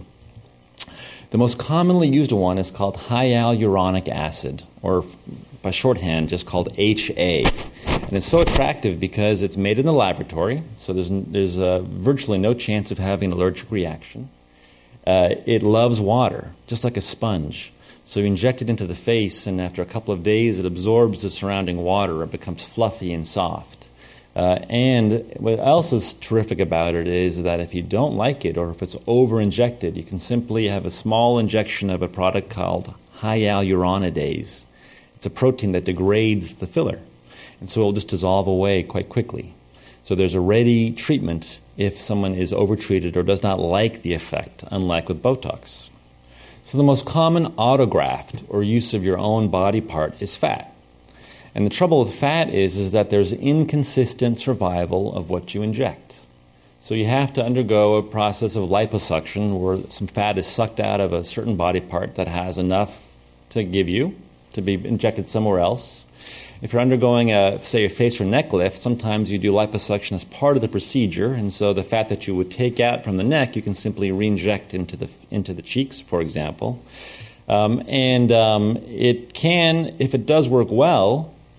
The most commonly used one is called hyaluronic acid, or by shorthand, just called H A. And it's so attractive because it's made in the laboratory, so there's, there's uh, virtually no chance of having an allergic reaction. Uh, it loves water, just like a sponge. So you inject it into the face, and after a couple of days, it absorbs the surrounding water. It becomes fluffy and soft. Uh, and what else is terrific about it is that if you don't like it, or if it's over-injected, you can simply have a small injection of a product called hyaluronidase. It's a protein that degrades the filler, and so it will just dissolve away quite quickly. So there's a ready treatment if someone is overtreated or does not like the effect, unlike with Botox. So the most common autograft, or use of your own body part, is fat. And the trouble with fat is, is that there's inconsistent survival of what you inject. So you have to undergo a process of liposuction where some fat is sucked out of a certain body part that has enough to give you, to be injected somewhere else. If you're undergoing, a, say, a face or neck lift, sometimes you do liposuction as part of the procedure, and so the fat that you would take out from the neck, you can simply re-inject into the, into the cheeks, for example. Um, and um, it can, if it does work well,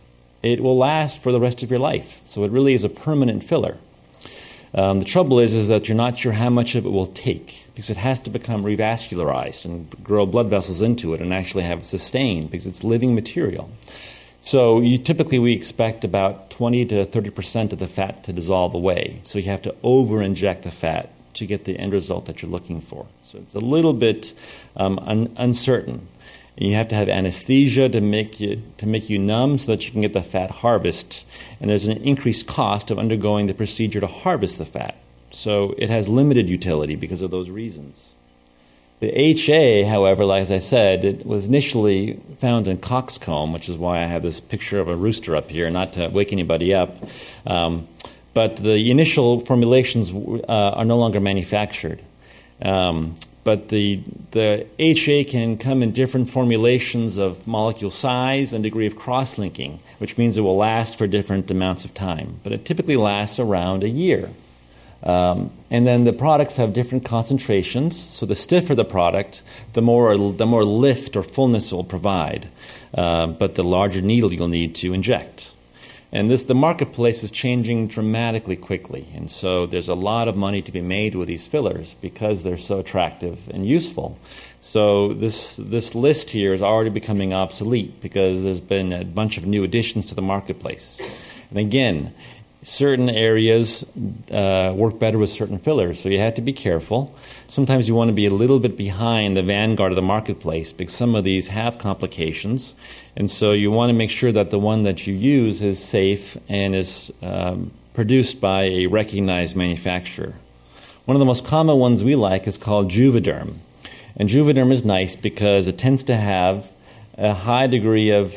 it will last for the rest of your life. So it really is a permanent filler. Um, the trouble is, is that you're not sure how much of it will take, because it has to become revascularized and grow blood vessels into it and actually have it sustained, because it's living material. So you, typically we expect about twenty to thirty percent of the fat to dissolve away. So you have to over-inject the fat to get the end result that you're looking for. So it's a little bit um, un- uncertain. And you have to have anesthesia to make you to make you numb so that you can get the fat harvest. And there's an increased cost of undergoing the procedure to harvest the fat. So it has limited utility because of those reasons. The H A, however, like as I said, it was initially found in coxcomb, which is why I have this picture of a rooster up here, not to wake anybody up. Um, but the initial formulations uh, are no longer manufactured. Um, but the the H A can come in different formulations of molecule size and degree of cross-linking, which means it will last for different amounts of time. But it typically lasts around a year. Um, and then the products have different concentrations. So the stiffer the product, the more the more lift or fullness it will provide. Uh, but the larger needle you'll need to inject. And this the marketplace is changing dramatically quickly. And so there's a lot of money to be made with these fillers because they're so attractive and useful. So this this list here is already becoming obsolete because there's been a bunch of new additions to the marketplace. And again, certain areas uh, work better with certain fillers, so you have to be careful. Sometimes you want to be a little bit behind the vanguard of the marketplace because some of these have complications, and so you want to make sure that the one that you use is safe and is um, produced by a recognized manufacturer. One of the most common ones we like is called Juvederm, and Juvederm is nice because it tends to have a high degree of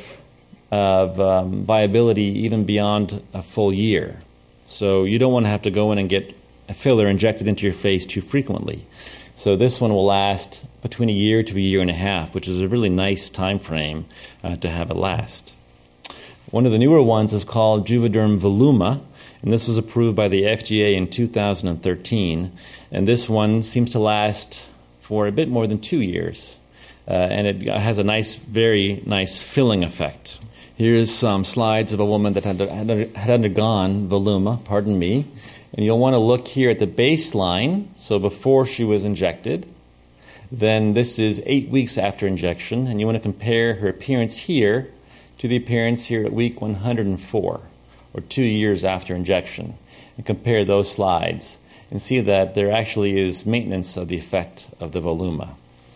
of um, viability even beyond a full year. So you don't want to have to go in and get a filler injected into your face too frequently. So this one will last between a year to a year and a half, which is a really nice time frame uh, to have it last. One of the newer ones is called Juvederm Voluma, and this was approved by the F D A in two thousand thirteen. And this one seems to last for a bit more than two years. Uh, and it has a nice, very nice filling effect. Here's some slides of a woman that had, had undergone Voluma, pardon me. And you'll want to look here at the baseline, so before she was injected. Then this is eight weeks after injection, and you want to compare her appearance here to the appearance here at week one hundred four, or two years after injection. And compare those slides and see that there actually is maintenance of the effect of the Voluma.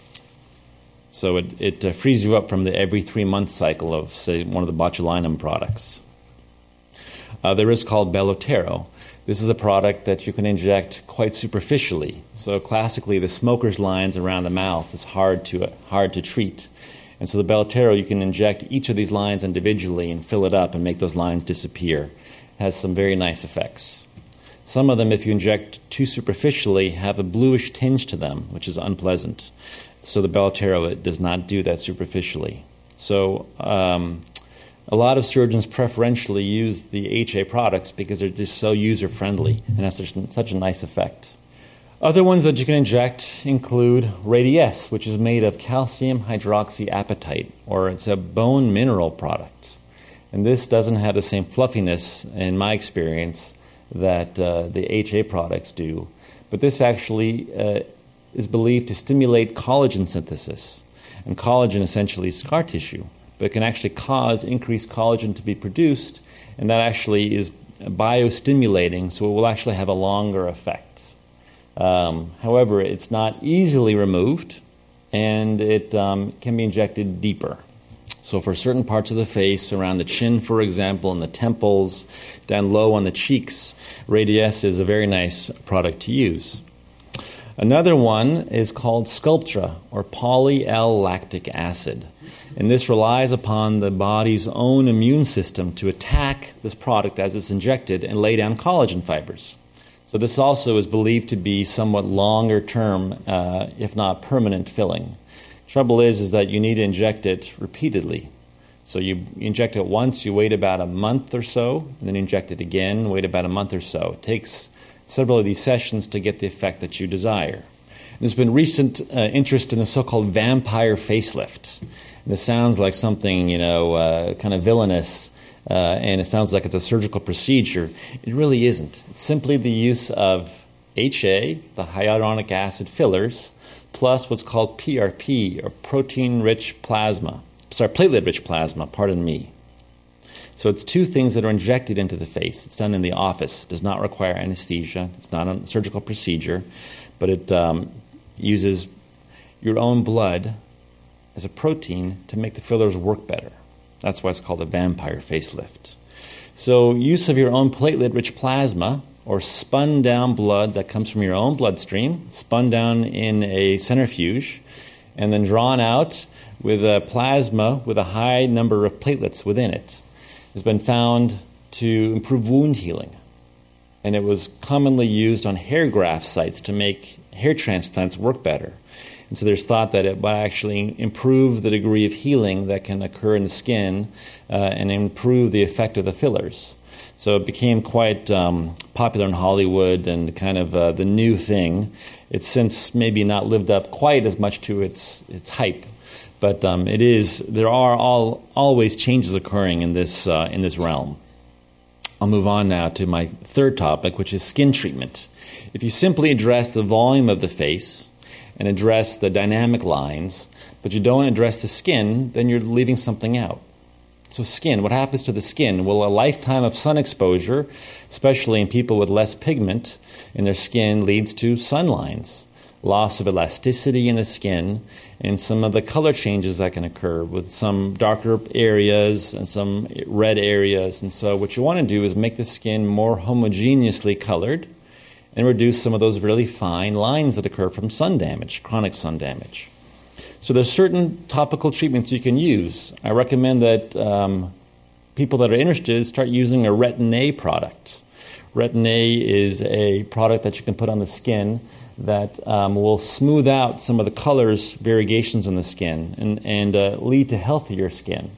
So it, it uh, frees you up from the every three-month cycle of, say, one of the botulinum products. Uh, there is called Belotero. This is a product that you can inject quite superficially. So classically, the smoker's lines around the mouth is hard to uh, hard to treat. And so the Belotero, you can inject each of these lines individually and fill it up and make those lines disappear. It has some very nice effects. Some of them, if you inject too superficially, have a bluish tinge to them, which is unpleasant. So the Belotero, it does not do that superficially. So um, a lot of surgeons preferentially use the H A products because they're just so user-friendly and have such, such a nice effect. Other ones that you can inject include Radiesse, which is made of calcium hydroxyapatite, or it's a bone mineral product. And this doesn't have the same fluffiness, in my experience, that uh, the H A products do. But this actually uh, is believed to stimulate collagen synthesis. And collagen essentially is scar tissue, but it can actually cause increased collagen to be produced, and that actually is biostimulating, so it will actually have a longer effect. Um, however, it's not easily removed, and it um, can be injected deeper. So for certain parts of the face, around the chin, for example, and the temples, down low on the cheeks, Radiesse is a very nice product to use. Another one is called Sculptra, or poly-L-lactic acid. And this relies upon the body's own immune system to attack this product as it's injected and lay down collagen fibers. So this also is believed to be somewhat longer term, uh, if not permanent filling. Trouble is, is that you need to inject it repeatedly. So you inject it once, you wait about a month or so, and then you inject it again, wait about a month or so. It takes several of these sessions to get the effect that you desire. There's been recent uh, interest in the so-called vampire facelift. And this sounds like something, you know, uh, kind of villainous, uh, and it sounds like it's a surgical procedure. It really isn't. It's simply the use of H A, the hyaluronic acid fillers, plus what's called P R P, or protein-rich plasma. Sorry, platelet-rich plasma, pardon me. So it's two things that are injected into the face. It's done in the office. It does not require anesthesia. It's not a surgical procedure, but it um, uses your own blood as a protein to make the fillers work better. That's why it's called a vampire facelift. So use of your own platelet-rich plasma, or spun down blood that comes from your own bloodstream, spun down in a centrifuge, and then drawn out with a plasma with a high number of platelets within it, has been found to improve wound healing. And it was commonly used on hair graft sites to make hair transplants work better. And so there's thought that it would actually improve the degree of healing that can occur in the skin uh, and improve the effect of the fillers. So it became quite um, popular in Hollywood and kind of uh, the new thing. It's since maybe not lived up quite as much to its its hype, but um, it is. There are all always changes occurring in this uh, in this realm. I'll move on now to my third topic, which is skin treatment. If you simply address the volume of the face and address the dynamic lines, but you don't address the skin, then you're leaving something out. So skin, what happens to the skin? Well, a lifetime of sun exposure, especially in people with less pigment in their skin, leads to sun lines, loss of elasticity in the skin, and some of the color changes that can occur with some darker areas and some red areas. And so what you want to do is make the skin more homogeneously colored and reduce some of those really fine lines that occur from sun damage, chronic sun damage. So there's certain topical treatments you can use. I recommend that um, people that are interested start using a Retin-A product. Retin-A is a product that you can put on the skin that um, will smooth out some of the colors, variegations in the skin, and, and uh, lead to healthier skin.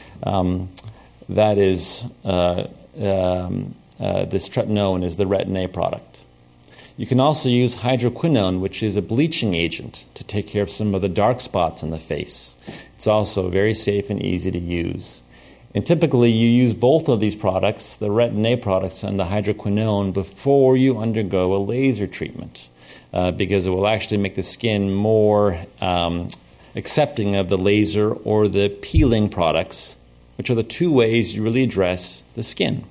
Um, that is, uh, um, uh, this tretinoin is the Retin-A product. You can also use hydroquinone, which is a bleaching agent, to take care of some of the dark spots on the face. It's also very safe and easy to use. And typically you use both of these products, the Retin-A products and the hydroquinone, before you undergo a laser treatment, uh, because it will actually make the skin more um, accepting of the laser or the peeling products, which are the two ways you really address the skin.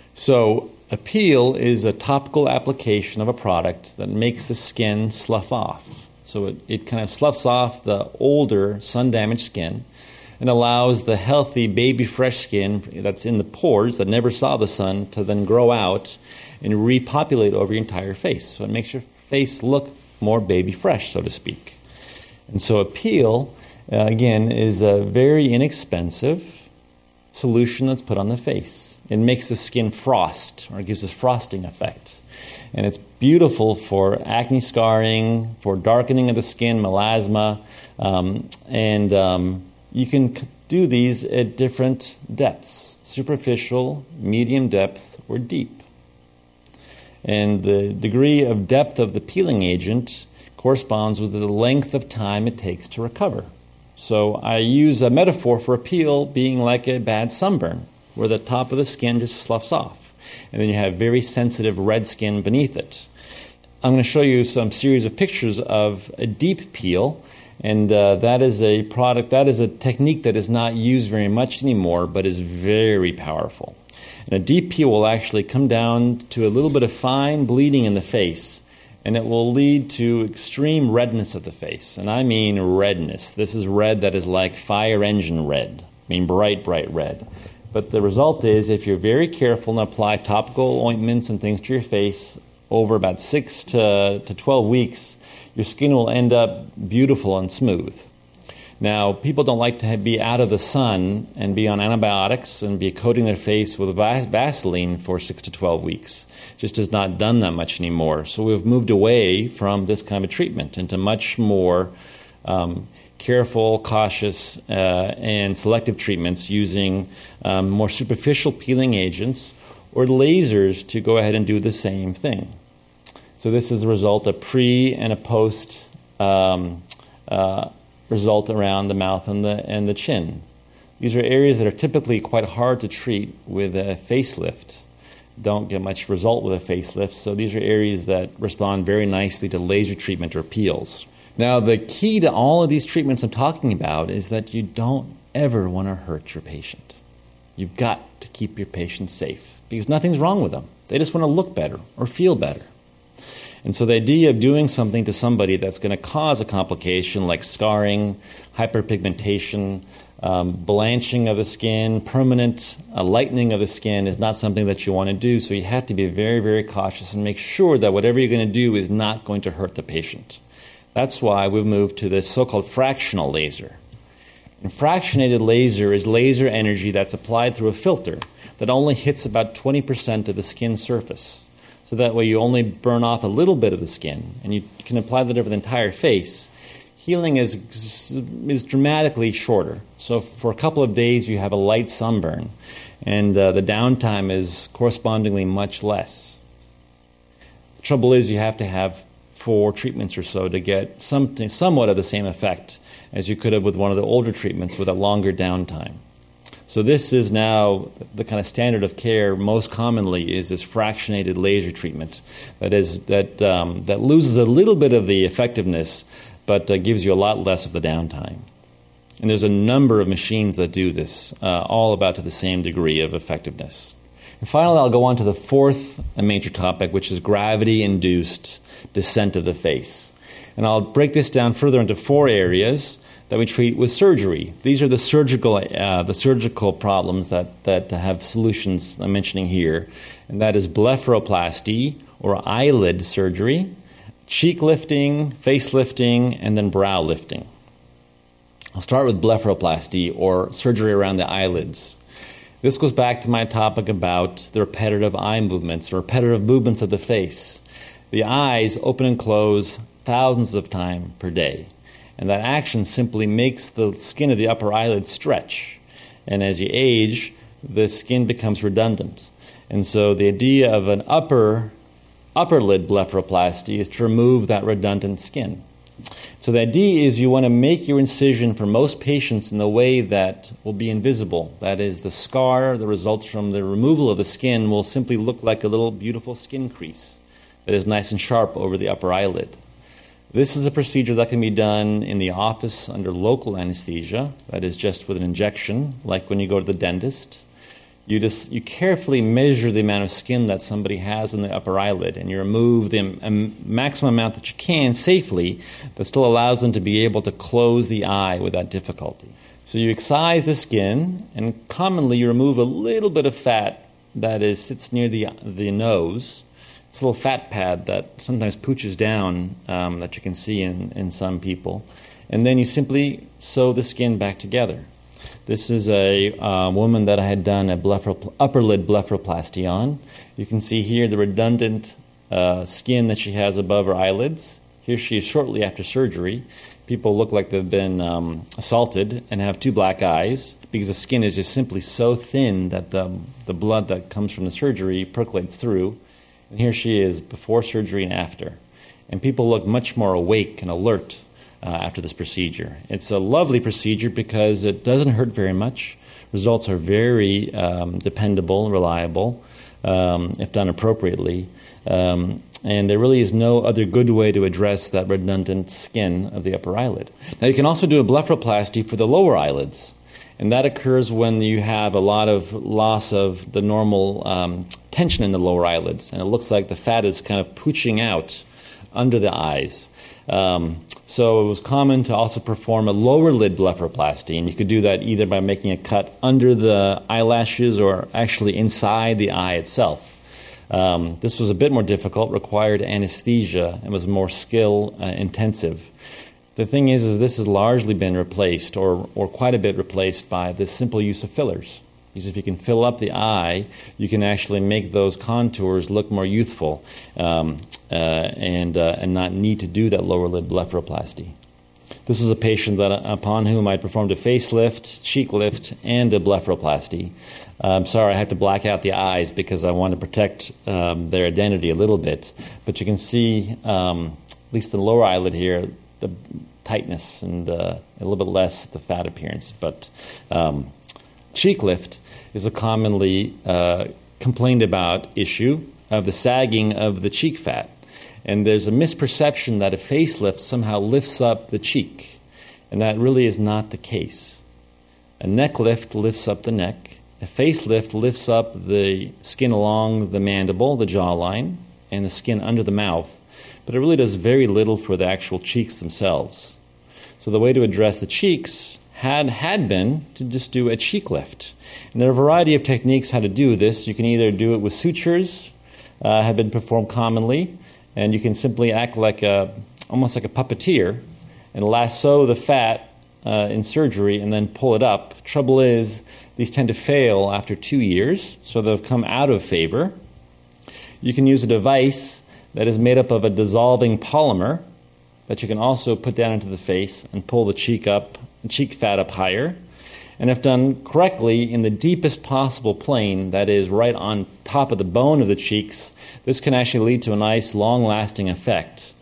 So a peel is a topical application of a product that makes the skin slough off. So it, it kind of sloughs off the older sun-damaged skin and allows the healthy baby fresh skin that's in the pores that never saw the sun to then grow out and repopulate over your entire face. So it makes your face look more baby fresh, so to speak. And so a peel, uh, again, is a very inexpensive solution that's put on the face. It makes the skin frost, or it gives this frosting effect. And it's beautiful for acne scarring, for darkening of the skin, melasma, um, and um, you can do these at different depths, superficial, medium depth, or deep. And the degree of depth of the peeling agent corresponds with the length of time it takes to recover. So I use a metaphor for a peel being like a bad sunburn, where the top of the skin just sloughs off. And then you have very sensitive red skin beneath it. I'm going to show you some series of pictures of a deep peel, and uh, that is a product, that is a technique that is not used very much anymore, but is very powerful. And a deep peel will actually come down to a little bit of fine bleeding in the face, and it will lead to extreme redness of the face. And I mean redness. This is red that is like fire engine red. I mean bright, bright red. But the result is, if you're very careful and apply topical ointments and things to your face over about six to, to twelve weeks, your skin will end up beautiful and smooth. Now, people don't like to be out of the sun and be on antibiotics and be coating their face with Vaseline for six to twelve weeks. It just is not done that much anymore. So we've moved away from this kind of treatment into much more um, careful, cautious, uh, and selective treatments using um, more superficial peeling agents or lasers to go ahead and do the same thing. So this is the result of pre and a post um, uh, result around the mouth and the and the chin. These are areas that are typically quite hard to treat with a facelift. Don't get much result with a facelift, so these are areas that respond very nicely to laser treatment or peels. Now, the key to all of these treatments I'm talking about is that you don't ever want to hurt your patient. You've got to keep your patient safe because nothing's wrong with them. They just want to look better or feel better. And so the idea of doing something to somebody that's going to cause a complication like scarring, hyperpigmentation, um, blanching of the skin, permanent uh, lightening of the skin is not something that you want to do. So you have to be very, very cautious and make sure that whatever you're going to do is not going to hurt the patient. That's why we've moved to this so-called fractional laser. And fractionated laser is laser energy that's applied through a filter that only hits about twenty percent of the skin surface. So that way you only burn off a little bit of the skin, and you can apply that over the entire face. Healing is, is dramatically shorter. So for a couple of days you have a light sunburn, and uh, the downtime is correspondingly much less. The trouble is you have to have four treatments or so to get something somewhat of the same effect as you could have with one of the older treatments with a longer downtime. So this is now the kind of standard of care most commonly is this fractionated laser treatment that is that um, that loses a little bit of the effectiveness but uh, gives you a lot less of the downtime. And there's a number of machines that do this, uh, all about to the same degree of effectiveness. And finally, I'll go on to the fourth major topic, which is gravity-induced descent of the face. And I'll break this down further into four areas that we treat with surgery. These are the surgical uh, the surgical problems that, that have solutions I'm mentioning here, and that is blepharoplasty, or eyelid surgery, cheek lifting, face lifting, and then brow lifting. I'll start with blepharoplasty, or surgery around the eyelids. This goes back to my topic about the repetitive eye movements, or repetitive movements of the face. The eyes open and close thousands of times per day. And that action simply makes the skin of the upper eyelid stretch. And as you age, the skin becomes redundant. And so the idea of an upper, upper lid blepharoplasty is to remove that redundant skin. So the idea is you want to make your incision for most patients in the way that will be invisible. That is, the scar that results from the removal of the skin will simply look like a little beautiful skin crease that is nice and sharp over the upper eyelid. This is a procedure that can be done in the office under local anesthesia, that is just with an injection, like when you go to the dentist. You just you carefully measure the amount of skin that somebody has in the upper eyelid, and you remove the um, maximum amount that you can safely that still allows them to be able to close the eye without difficulty. So you excise the skin, and commonly you remove a little bit of fat that is sits near the the nose. It's a little fat pad that sometimes pooches down um, that you can see in, in some people. And then you simply sew the skin back together. This is a uh, woman that I had done a blepharo- upper lid blepharoplasty on. You can see here the redundant uh, skin that she has above her eyelids. Here she is shortly after surgery. People look like they've been um, assaulted and have two black eyes because the skin is just simply so thin that the, the blood that comes from the surgery percolates through. And here she is before surgery and after. And people look much more awake and alert uh, after this procedure. It's a lovely procedure because it doesn't hurt very much. Results are very um, dependable and reliable um, if done appropriately. Um, and there really is no other good way to address that redundant skin of the upper eyelid. Now you can also do a blepharoplasty for the lower eyelids. And that occurs when you have a lot of loss of the normal um, tension in the lower eyelids. And it looks like the fat is kind of pooching out under the eyes. Um, so it was common to also perform a lower lid blepharoplasty. And you could do that either by making a cut under the eyelashes or actually inside the eye itself. Um, this was a bit more difficult, required anesthesia, and was more skill uh, intensive. The thing is, is this has largely been replaced, or, or quite a bit replaced, by the simple use of fillers. Because if you can fill up the eye, you can actually make those contours look more youthful um, uh, and uh, and not need to do that lower lid blepharoplasty. This is a patient that upon whom I performed a facelift, cheek lift, and a blepharoplasty. Uh, I'm sorry, I had to black out the eyes because I want to protect um, their identity a little bit. But you can see, um, at least the lower eyelid here, the tightness and uh, a little bit less the fat appearance. But um, cheek lift is a commonly uh, complained about issue of the sagging of the cheek fat. And there's a misperception that a facelift somehow lifts up the cheek, and that really is not the case. A neck lift lifts up the neck. A facelift lifts up the skin along the mandible, the jawline, and the skin under the mouth, but it really does very little for the actual cheeks themselves. So the way to address the cheeks had had been to just do a cheek lift. And there are a variety of techniques how to do this. You can either do it with sutures, uh, have been performed commonly, and you can simply act like a, almost like a puppeteer and lasso the fat uh, in surgery and then pull it up. Trouble is, these tend to fail after two years, so they'll come out of favor. You can use a device that is made up of a dissolving polymer that you can also put down into the face and pull the cheek up, cheek fat up higher. And if done correctly in the deepest possible plane, that is right on top of the bone of the cheeks, this can actually lead to a nice long-lasting effect.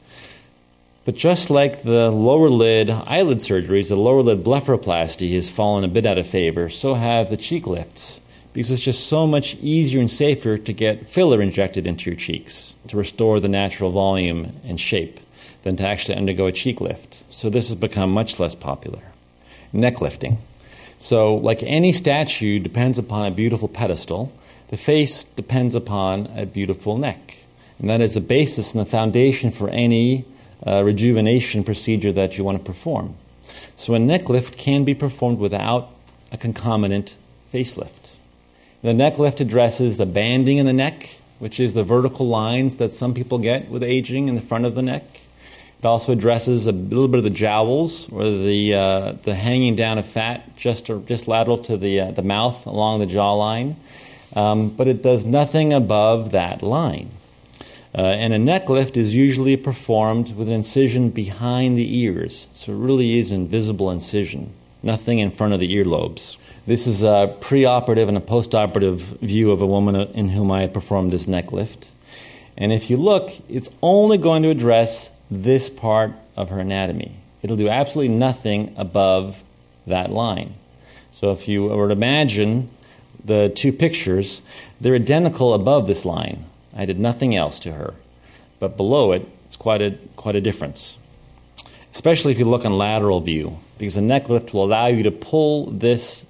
But just like the lower lid eyelid surgeries, the lower lid blepharoplasty has fallen a bit out of favor, so have the cheek lifts, because it's just so much easier and safer to get filler injected into your cheeks to restore the natural volume and shape than to actually undergo a cheek lift. So this has become much less popular. Neck lifting. So like any statue depends upon a beautiful pedestal, the face depends upon a beautiful neck. And that is the basis and the foundation for any uh, rejuvenation procedure that you want to perform. So a neck lift can be performed without a concomitant facelift. The neck lift addresses the banding in the neck, which is the vertical lines that some people get with aging in the front of the neck. It also addresses a little bit of the jowls, or the uh, the hanging down of fat just or, just lateral to the uh, the mouth along the jawline, um, but it does nothing above that line. Uh, and a neck lift is usually performed with an incision behind the ears, so it really is an invisible incision, nothing in front of the earlobes. This is a preoperative and a postoperative view of a woman in whom I performed this neck lift. And if you look, it's only going to address this part of her anatomy. It'll do absolutely nothing above that line. So if you were to imagine the two pictures, they're identical above this line. I did nothing else to her. But below it, it's quite a quite a difference. Especially if you look on lateral view, because a neck lift will allow you to pull this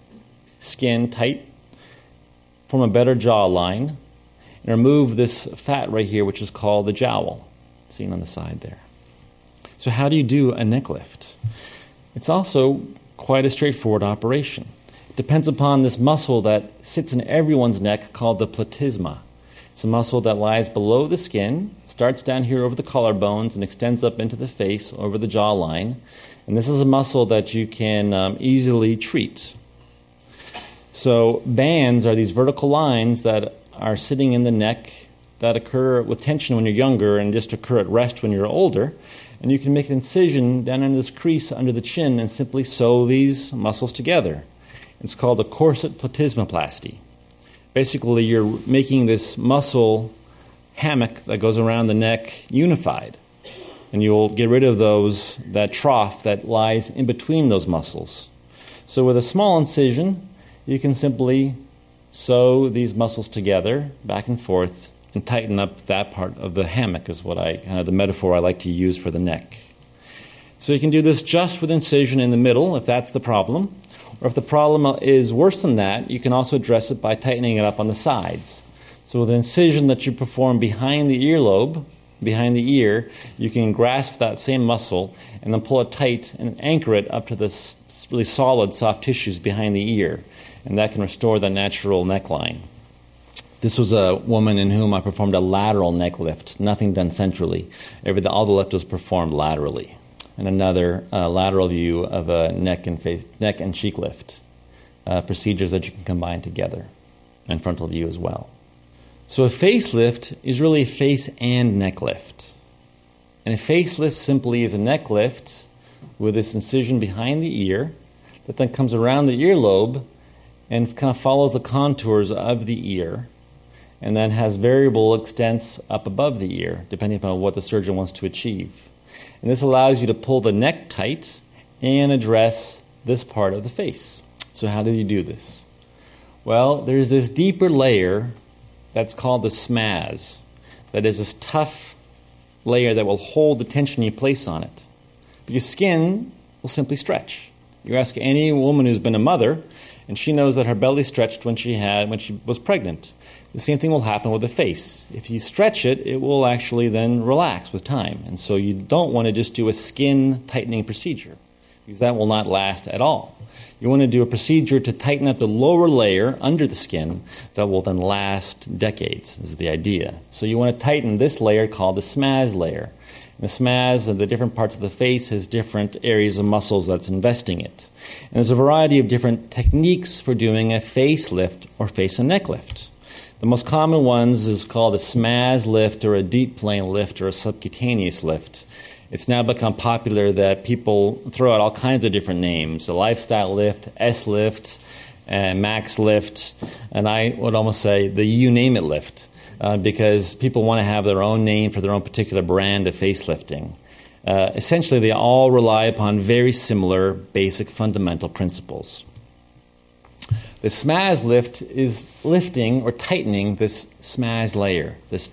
skin tight, form a better jawline, and remove this fat right here, which is called the jowl, seen on the side there. So how do you do a neck lift? It's also quite a straightforward operation. It depends upon this muscle that sits in everyone's neck called the platysma. It's a muscle that lies below the skin, starts down here over the collarbones, and extends up into the face over the jawline. And this is a muscle that you can um, easily treat. So bands are these vertical lines that are sitting in the neck that occur with tension when you're younger and just occur at rest when you're older. And you can make an incision down into this crease under the chin and simply sew these muscles together. It's called a corset platysmoplasty. Basically, you're making this muscle hammock that goes around the neck unified. And you'll get rid of those, that trough that lies in between those muscles. So with a small incision, you can simply sew these muscles together, back and forth, and tighten up that part of the hammock is what I, kind of the metaphor I like to use for the neck. So you can do this just with incision in the middle, if that's the problem. Or if the problem is worse than that, you can also address it by tightening it up on the sides. So with an incision that you perform behind the earlobe, behind the ear, you can grasp that same muscle and then pull it tight and anchor it up to the really solid, soft tissues behind the ear. And that can restore the natural neckline. This was a woman in whom I performed a lateral neck lift, nothing done centrally. Every, all the lift was performed laterally. And another uh, lateral view of a neck and face, neck and cheek lift, uh, procedures that you can combine together, and frontal view as well. So a facelift is really a face and neck lift. And a facelift simply is a neck lift with this incision behind the ear that then comes around the earlobe and kind of follows the contours of the ear, and then has variable extents up above the ear, depending upon what the surgeon wants to achieve. And this allows you to pull the neck tight and address this part of the face. So how do you do this? Well, there's this deeper layer that's called the smaz. That is this tough layer that will hold the tension you place on it. Because skin will simply stretch. You ask any woman who's been a mother, and she knows that her belly stretched when she had when she was pregnant. The same thing will happen with the face. If you stretch it, it will actually then relax with time. And so you don't want to just do a skin tightening procedure, because that will not last at all. You want to do a procedure to tighten up the lower layer under the skin that will then last decades, is the idea. So you want to tighten this layer called the smaz layer. And the smaz of the different parts of the face has different areas of muscles that's investing it. And there's a variety of different techniques for doing a facelift or face and neck lift. The most common ones is called a smaz lift or a deep plane lift or a subcutaneous lift. It's now become popular that people throw out all kinds of different names: a lifestyle lift, S-lift, uh, max lift, and I would almost say the you name it lift, uh, because people want to have their own name for their own particular brand of facelifting. Uh, essentially, they all rely upon very similar basic fundamental principles. The smaz lift is lifting or tightening this smaz layer, this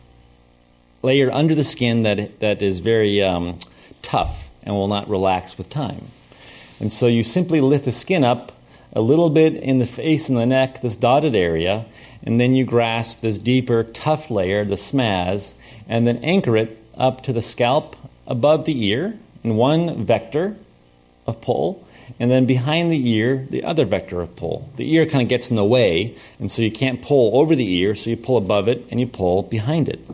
layer under the skin that that is very um, tough and will not relax with time. And so you simply lift the skin up a little bit in the face and the neck, this dotted area, and then you grasp this deeper, tough layer, the smaz, and then anchor it up to the scalp above the ear in one vector of pull, and then behind the ear, the other vector of pull. The ear kind of gets in the way, and so you can't pull over the ear, so you pull above it and you pull behind it.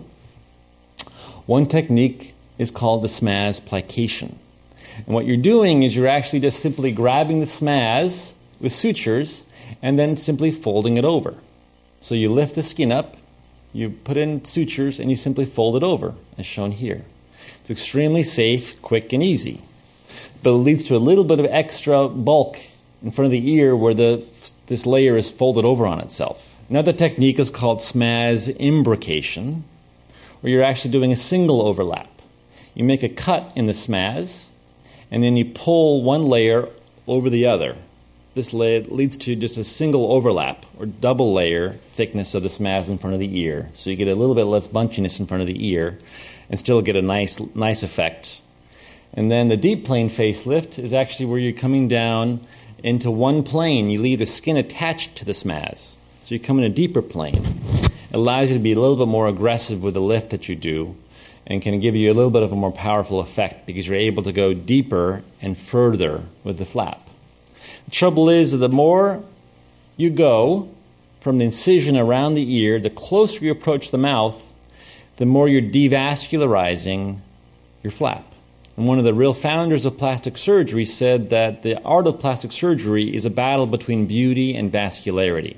One technique is called the smaz plication. And what you're doing is you're actually just simply grabbing the smaz with sutures and then simply folding it over. So you lift the skin up, you put in sutures, and you simply fold it over, as shown here. It's extremely safe, quick, and easy. But it leads to a little bit of extra bulk in front of the ear where the this layer is folded over on itself. Another technique is called smaz imbrication, where you're actually doing a single overlap. You make a cut in the smaz, and then you pull one layer over the other. This leads to just a single overlap, or double layer thickness of the smaz in front of the ear. So you get a little bit less bunchiness in front of the ear, and still get a nice, nice effect. And then the deep plane facelift is actually where you're coming down into one plane. You leave the skin attached to the smaz. So you come in a deeper plane. It allows you to be a little bit more aggressive with the lift that you do, and can give you a little bit of a more powerful effect because you're able to go deeper and further with the flap. The trouble is that the more you go from the incision around the ear, the closer you approach the mouth, the more you're devascularizing your flap. And one of the real founders of plastic surgery said that the art of plastic surgery is a battle between beauty and vascularity.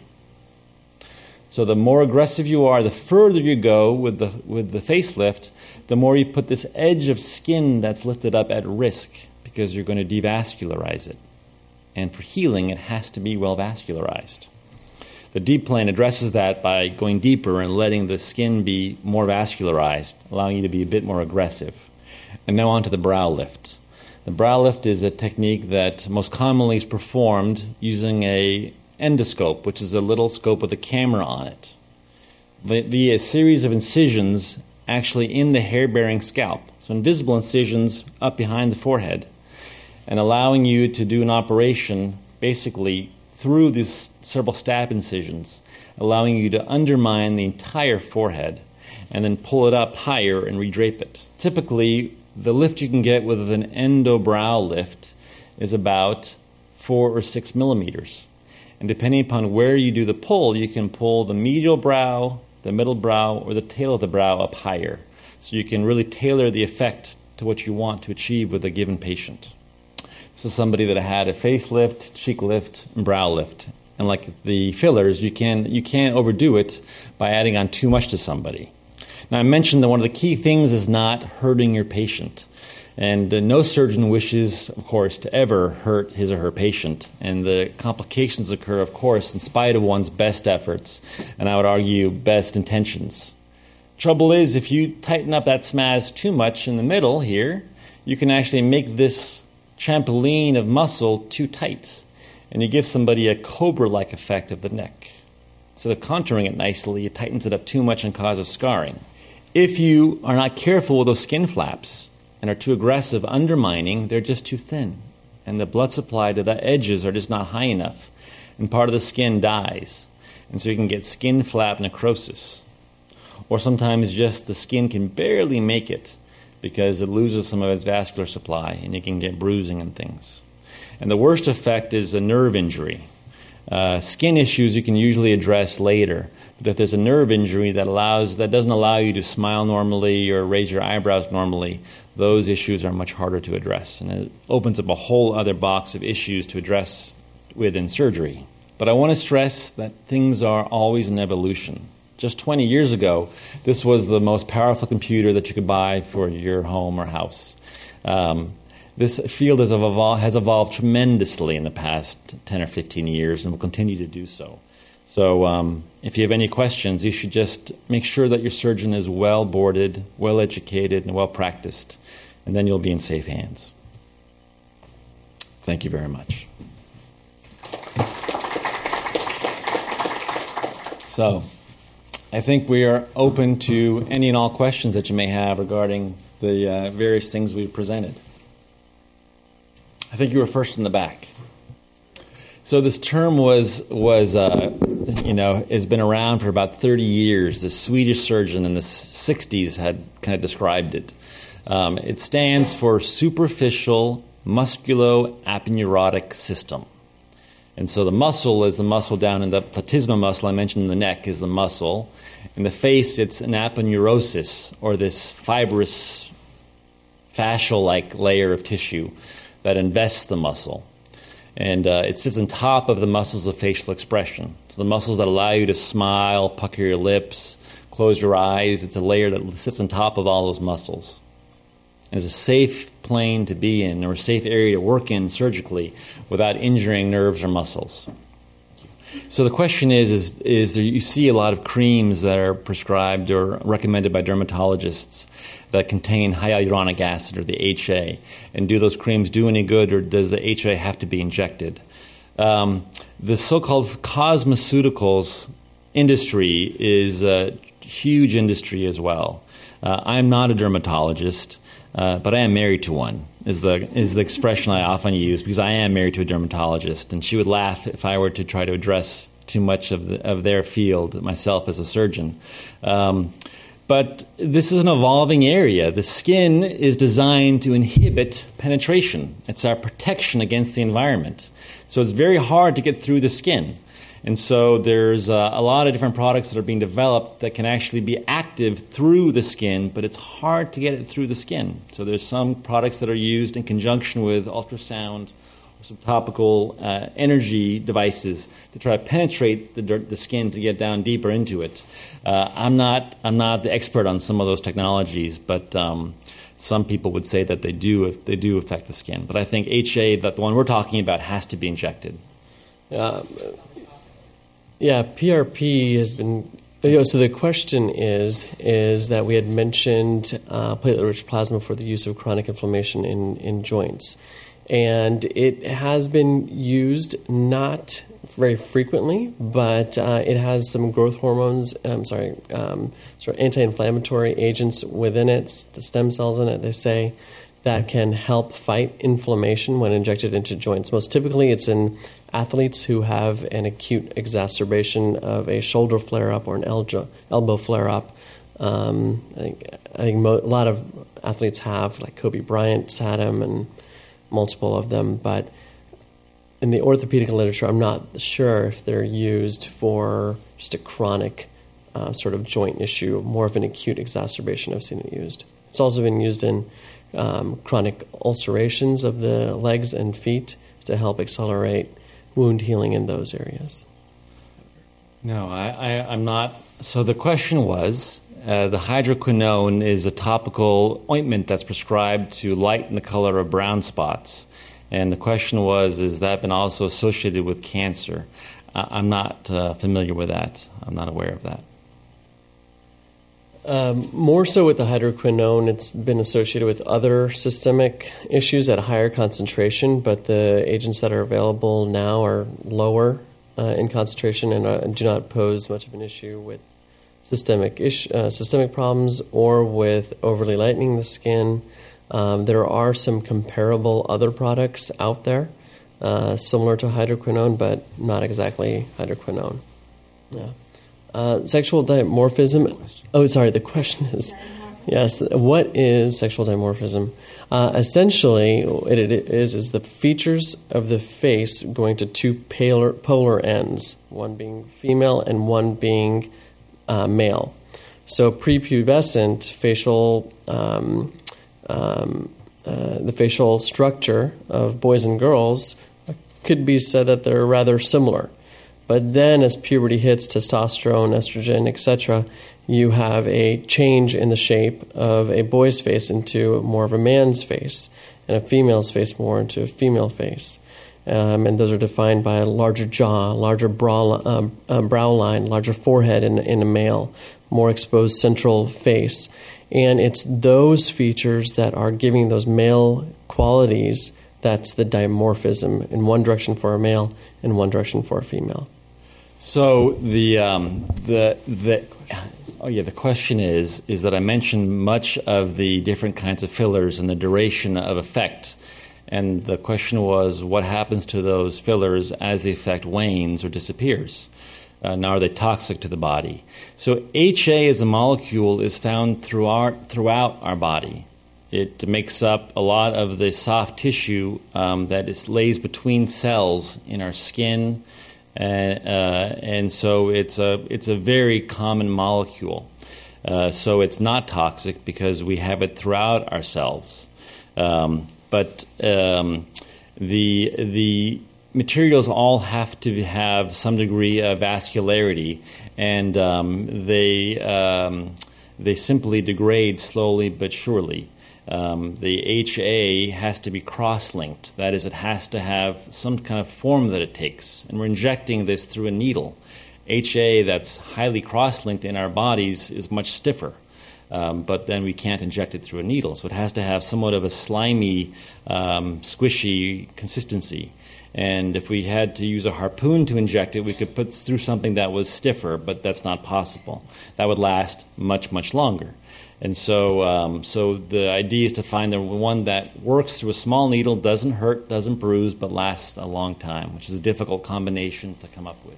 So the more aggressive you are, the further you go with the with the facelift, the more you put this edge of skin that's lifted up at risk because you're going to devascularize it. And for healing, it has to be well vascularized. The deep plane addresses that by going deeper and letting the skin be more vascularized, allowing you to be a bit more aggressive. And now on to the brow lift. The brow lift is a technique that most commonly is performed using a endoscope, which is a little scope with a camera on it, via a series of incisions actually in the hair-bearing scalp. So invisible incisions up behind the forehead, and allowing you to do an operation basically through these several stab incisions, allowing you to undermine the entire forehead and then pull it up higher and redrape it. Typically, the lift you can get with an endobrow lift is about four or six millimeters. And depending upon where you do the pull, you can pull the medial brow, the middle brow, or the tail of the brow up higher. So you can really tailor the effect to what you want to achieve with a given patient. This is somebody that had a facelift, cheek lift, and brow lift. And like the fillers, you, can, you can't overdo it by adding on too much to somebody. Now, I mentioned that one of the key things is not hurting your patient. And uh, no surgeon wishes, of course, to ever hurt his or her patient. And the complications occur, of course, in spite of one's best efforts, and I would argue best intentions. Trouble is, if you tighten up that smaz too much in the middle here, you can actually make this trampoline of muscle too tight. and you give somebody a cobra-like effect of the neck. Instead of contouring it nicely, it tightens it up too much and causes scarring. If you are not careful with those skin flaps and are too aggressive undermining, they're just too thin. And the blood supply to the edges are just not high enough. And part of the skin dies. And so you can get skin flap necrosis. Or sometimes just the skin can barely make it because it loses some of its vascular supply and you can get bruising and things. And the worst effect is a nerve injury. Uh, skin issues you can usually address later, but if there's a nerve injury that allows that doesn't allow you to smile normally or raise your eyebrows normally, those issues are much harder to address, and it opens up a whole other box of issues to address within surgery. But I want to stress that things are always in evolution. Just twenty years ago, this was the most powerful computer that you could buy for your home or house. Um, This field has evolved, has evolved tremendously in the past ten or fifteen years and will continue to do so. So um, if you have any questions, you should just make sure that your surgeon is well-boarded, well-educated, and well-practiced, and then you'll be in safe hands. Thank you very much. So I think we are open to any and all questions that you may have regarding the uh, various things we've presented. I think you were first in the back. So this term was, was uh, you know, has been around for about thirty years. The Swedish surgeon in the sixties had kind of described it. Um, it stands for superficial musculoaponeurotic system. And so the muscle is the muscle down in the platysma muscle I mentioned in the neck is the muscle. In the face, it's an aponeurosis, or this fibrous fascial-like layer of tissue that invests the muscle. And uh, it sits on top of the muscles of facial expression. So the muscles that allow you to smile, pucker your lips, close your eyes, it's a layer that sits on top of all those muscles. And it's a safe plane to be in, or a safe area to work in surgically without injuring nerves or muscles. So the question is, is, is there, you see a lot of creams that are prescribed or recommended by dermatologists that contain hyaluronic acid, or the H A. And do those creams do any good, or does the H A have to be injected? Um, the so-called cosmeceuticals industry is a huge industry as well. Uh, I'm not a dermatologist, uh, but I am married to one, is the is the expression I often use, because I am married to a dermatologist, and she would laugh if I were to try to address too much of the, of their field myself as a surgeon. Um, but this is an evolving area. The skin is designed to inhibit penetration. It's our protection against the environment. So it's very hard to get through the skin. And so there's uh, a lot of different products that are being developed that can actually be active through the skin, but it's hard to get it through the skin. So there's some products that are used in conjunction with ultrasound or some topical uh, energy devices to try to penetrate the, the skin to get down deeper into it. Uh, I'm not I'm not the expert on some of those technologies, but um, some people would say that they do they do affect the skin. But I think H A, that the one we're talking about, has to be injected. Uh, Yeah, P R P has been. You know, so the question is is that we had mentioned uh, platelet-rich plasma for the use of chronic inflammation in, in joints, and it has been used not very frequently, but uh, it has some growth hormones. I'm sorry, um, sort of anti-inflammatory agents within it, the stem cells in it. They say that can help fight inflammation when injected into joints. Most typically, it's in athletes who have an acute exacerbation of a shoulder flare-up or an elbow, elbow flare-up. Um, I think, I think mo- a lot of athletes have, like Kobe Bryant's had them and multiple of them. But in the orthopedic literature, I'm not sure if they're used for just a chronic uh, sort of joint issue. More of an acute exacerbation I've seen it used. It's also been used in um, chronic ulcerations of the legs and feet to help accelerate wound healing in those areas. No, I, I, I'm not. So the question was, uh, the hydroquinone is a topical ointment that's prescribed to lighten the color of brown spots. And the question was, has that been also associated with cancer? Uh, I'm not uh, familiar with that. I'm not aware of that. Um, more so with the hydroquinone, it's been associated with other systemic issues at a higher concentration, but the agents that are available now are lower uh, in concentration and uh, do not pose much of an issue with systemic ish, uh, systemic problems or with overly lightening the skin. Um, there are some comparable other products out there, uh, similar to hydroquinone, but not exactly hydroquinone. Yeah. Uh, sexual dimorphism. Oh, sorry. The question is, yes, what is sexual dimorphism? Uh, essentially, what it is is the features of the face going to two polar, polar ends, one being female and one being uh, male. So, prepubescent facial, um, um, uh, the facial structure of boys and girls could be said that they're rather similar. But then as puberty hits, testosterone, estrogen, et cetera, you have a change in the shape of a boy's face into more of a man's face, and a female's face more into a female face. Um, and those are defined by a larger jaw, larger brow, um, uh, brow line, larger forehead in, in a male, more exposed central face. And it's those features that are giving those male qualities that's the dimorphism, in one direction for a male, in one direction for a female. So the um, the the oh yeah the question is is that I mentioned much of the different kinds of fillers and the duration of effect, and the question was what happens to those fillers as the effect wanes or disappears. Uh, now, are they toxic to the body? So H A as a molecule is found throughout throughout our body. It makes up a lot of the soft tissue um, that is lays between cells in our skin. And, uh, and so it's a it's a very common molecule. Uh, so it's not toxic because we have it throughout ourselves. Um, but um, the the materials all have to have some degree of vascularity, and um, they um, they simply degrade slowly but surely. Um, the H A has to be cross-linked. That is, it has to have some kind of form that it takes. And we're injecting this through a needle. H A that's highly cross-linked in our bodies is much stiffer. Um, but then we can't inject it through a needle. So it has to have somewhat of a slimy, um, squishy consistency. And if we had to use a harpoon to inject it, we could put through something that was stiffer, but that's not possible. That would last much, much longer. And so um, so the idea is to find the one that works through a small needle, doesn't hurt, doesn't bruise, but lasts a long time, which is a difficult combination to come up with.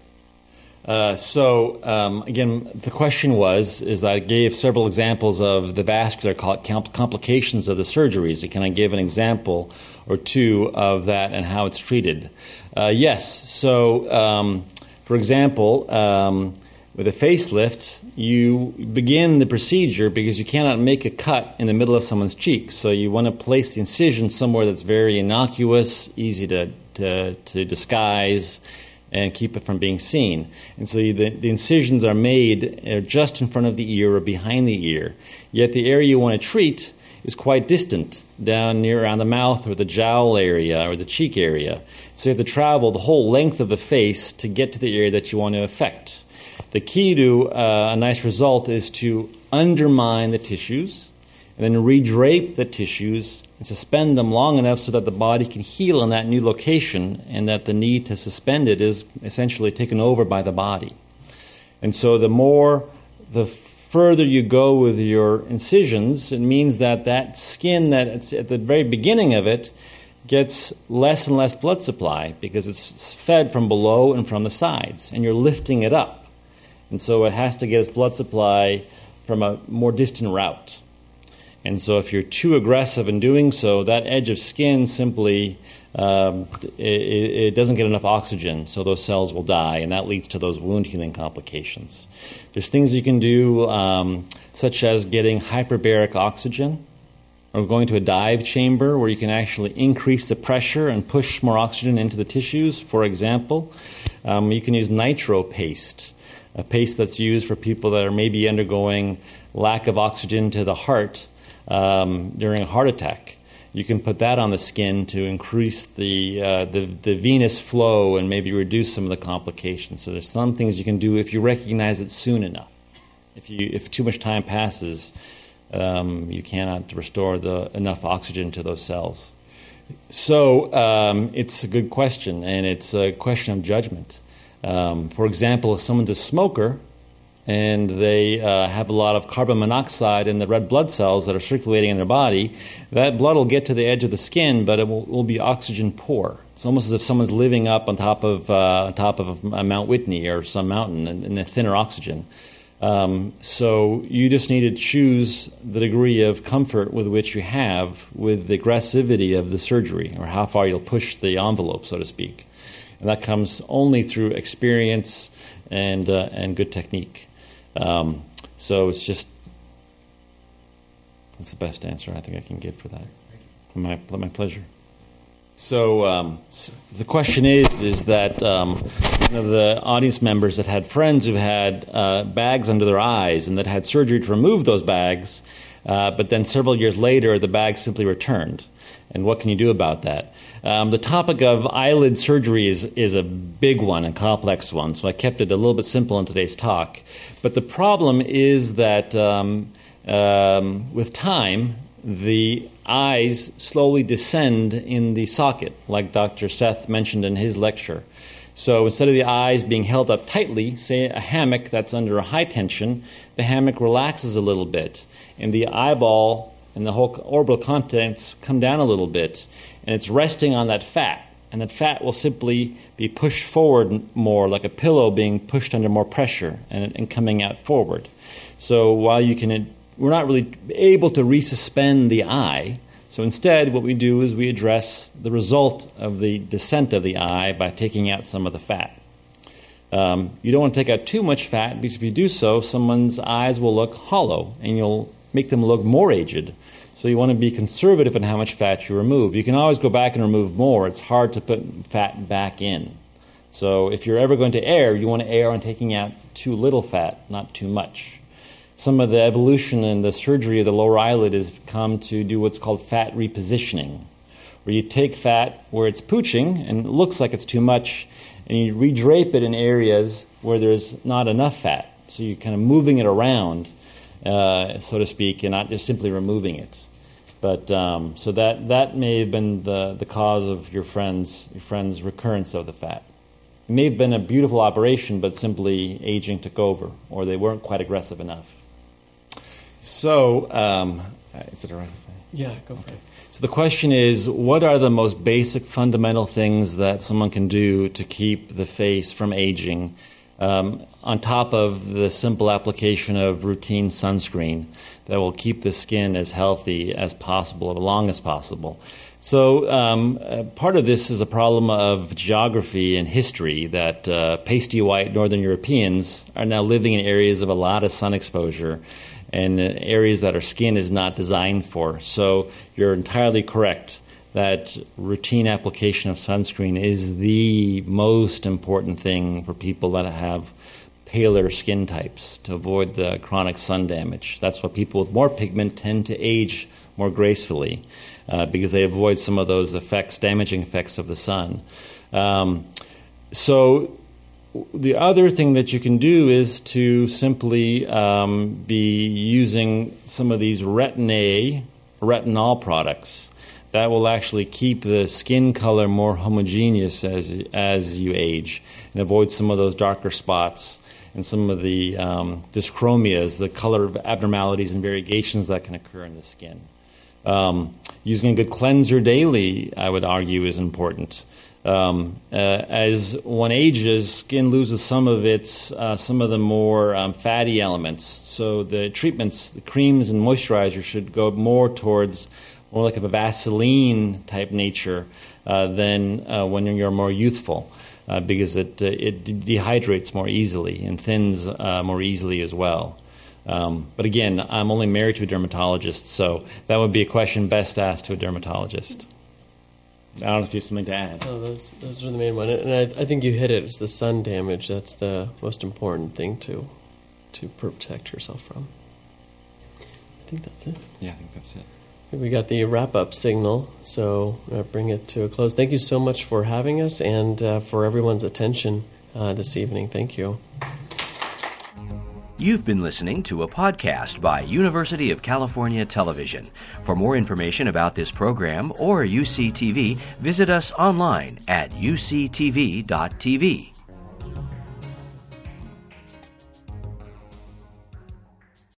Uh, so, um, again, the question was, is I gave several examples of the vascular complications of the surgeries. Can I give an example or two of that and how it's treated? Uh, yes. So, um, for example, um, with a facelift, you begin the procedure because you cannot make a cut in the middle of someone's cheek. So you want to place the incision somewhere that's very innocuous, easy to, to, to disguise, and keep it from being seen. And so the, the incisions are made uh, just in front of the ear or behind the ear. Yet the area you want to treat is quite distant, down near around the mouth or the jowl area or the cheek area. So you have to travel the whole length of the face to get to the area that you want to affect. The key to uh, a nice result is to undermine the tissues and then redrape the tissues and suspend them long enough so that the body can heal in that new location and that the need to suspend it is essentially taken over by the body. And so the more, the further you go with your incisions, it means that that skin that's at the very beginning of it gets less and less blood supply because it's fed from below and from the sides, and you're lifting it up. And so it has to get its blood supply from a more distant route. And so if you're too aggressive in doing so, that edge of skin simply, um, it, it doesn't get enough oxygen, so those cells will die, and that leads to those wound healing complications. There's things you can do, um, such as getting hyperbaric oxygen, or going to a dive chamber where you can actually increase the pressure and push more oxygen into the tissues. For example, um, you can use nitro paste, a paste that's used for people that are maybe undergoing lack of oxygen to the heart um, during a heart attack. You can put that on the skin to increase the, uh, the the venous flow and maybe reduce some of the complications. So there's some things you can do if you recognize it soon enough. If you if too much time passes, um, you cannot restore the enough oxygen to those cells. So um, it's a good question, and it's a question of judgment. Um, for example, if someone's a smoker and they uh, have a lot of carbon monoxide in the red blood cells that are circulating in their body, that blood will get to the edge of the skin, but it will, will be oxygen poor. It's almost as if someone's living up on top of uh, on top of a Mount Whitney or some mountain in, in a thinner oxygen. Um, so you just need to choose the degree of comfort with which you have with the aggressivity of the surgery, or how far you'll push the envelope, so to speak. And that comes only through experience and uh, and good technique. Um, so it's just, that's the best answer I think I can give for that. My, my pleasure. So um, the question is, is that um, one of the audience members that had friends who had uh, bags under their eyes and that had surgery to remove those bags, uh, but then several years later the bags simply returned. And what can you do about that? Um, the topic of eyelid surgery is, is a big one, a complex one, so I kept it a little bit simple in today's talk. But the problem is that um, um, with time, the eyes slowly descend in the socket, like Doctor Seth mentioned in his lecture. So instead of the eyes being held up tightly, say a hammock that's under a high tension, the hammock relaxes a little bit, and the eyeball and the whole orbital contents come down a little bit, and it's resting on that fat, and that fat will simply be pushed forward more, like a pillow being pushed under more pressure and, and coming out forward. So while you can, we're not really able to resuspend the eye, so instead what we do is we address the result of the descent of the eye by taking out some of the fat. Um, you don't want to take out too much fat, because if you do so, someone's eyes will look hollow, and you'll make them look more aged. So you want to be conservative in how much fat you remove. You can always go back and remove more. It's hard to put fat back in. So if you're ever going to err, you want to err on taking out too little fat, not too much. Some of the evolution in the surgery of the lower eyelid has come to do what's called fat repositioning, where you take fat where it's pooching and it looks like it's too much, and you redrape it in areas where there's not enough fat. So you're kind of moving it around, uh, so to speak, and not just simply removing it. But um, so that, that may have been the, the cause of your friend's your friend's recurrence of the fat. It may have been a beautiful operation, but simply aging took over, or they weren't quite aggressive enough. So, um, is it all right? Yeah, go for okay. it. So the question is, what are the most basic fundamental things that someone can do to keep the face from aging, um, on top of the simple application of routine sunscreen that will keep the skin as healthy as possible, as long as possible? So um, uh, part of this is a problem of geography and history, that uh, pasty white Northern Europeans are now living in areas of a lot of sun exposure, and uh, areas that our skin is not designed for. So you're entirely correct that routine application of sunscreen is the most important thing for people that have paler skin types, to avoid the chronic sun damage. That's why people with more pigment tend to age more gracefully, uh, because they avoid some of those effects, damaging effects of the sun. Um, so the other thing that you can do is to simply um, be using some of these retin-A, retinol products that will actually keep the skin color more homogeneous as as you age, and avoid some of those darker spots and some of the um, dyschromias, the color abnormalities and variegations that can occur in the skin. Um, using a good cleanser daily, I would argue, is important. Um, uh, as one ages, skin loses some of its, uh, some of the more um, fatty elements. So the treatments, the creams and moisturizers should go more towards more like a Vaseline type nature uh, than uh, when you're more youthful, uh, because it uh, it dehydrates more easily and thins uh, more easily as well. Um, but again, I'm only married to a dermatologist, so that would be a question best asked to a dermatologist. I don't know if you have something to add. No, those those are the main one, and I, I think you hit it. It's the sun damage that's the most important thing to to protect yourself from. I think that's it. Yeah, I think that's it. I think we got the wrap-up signal, so uh, bring it to a close. Thank you so much for having us and uh, for everyone's attention uh, this evening. Thank you. You've been listening to a podcast by University of California Television. For more information about this program or U C T V, visit us online at U C T V dot T V.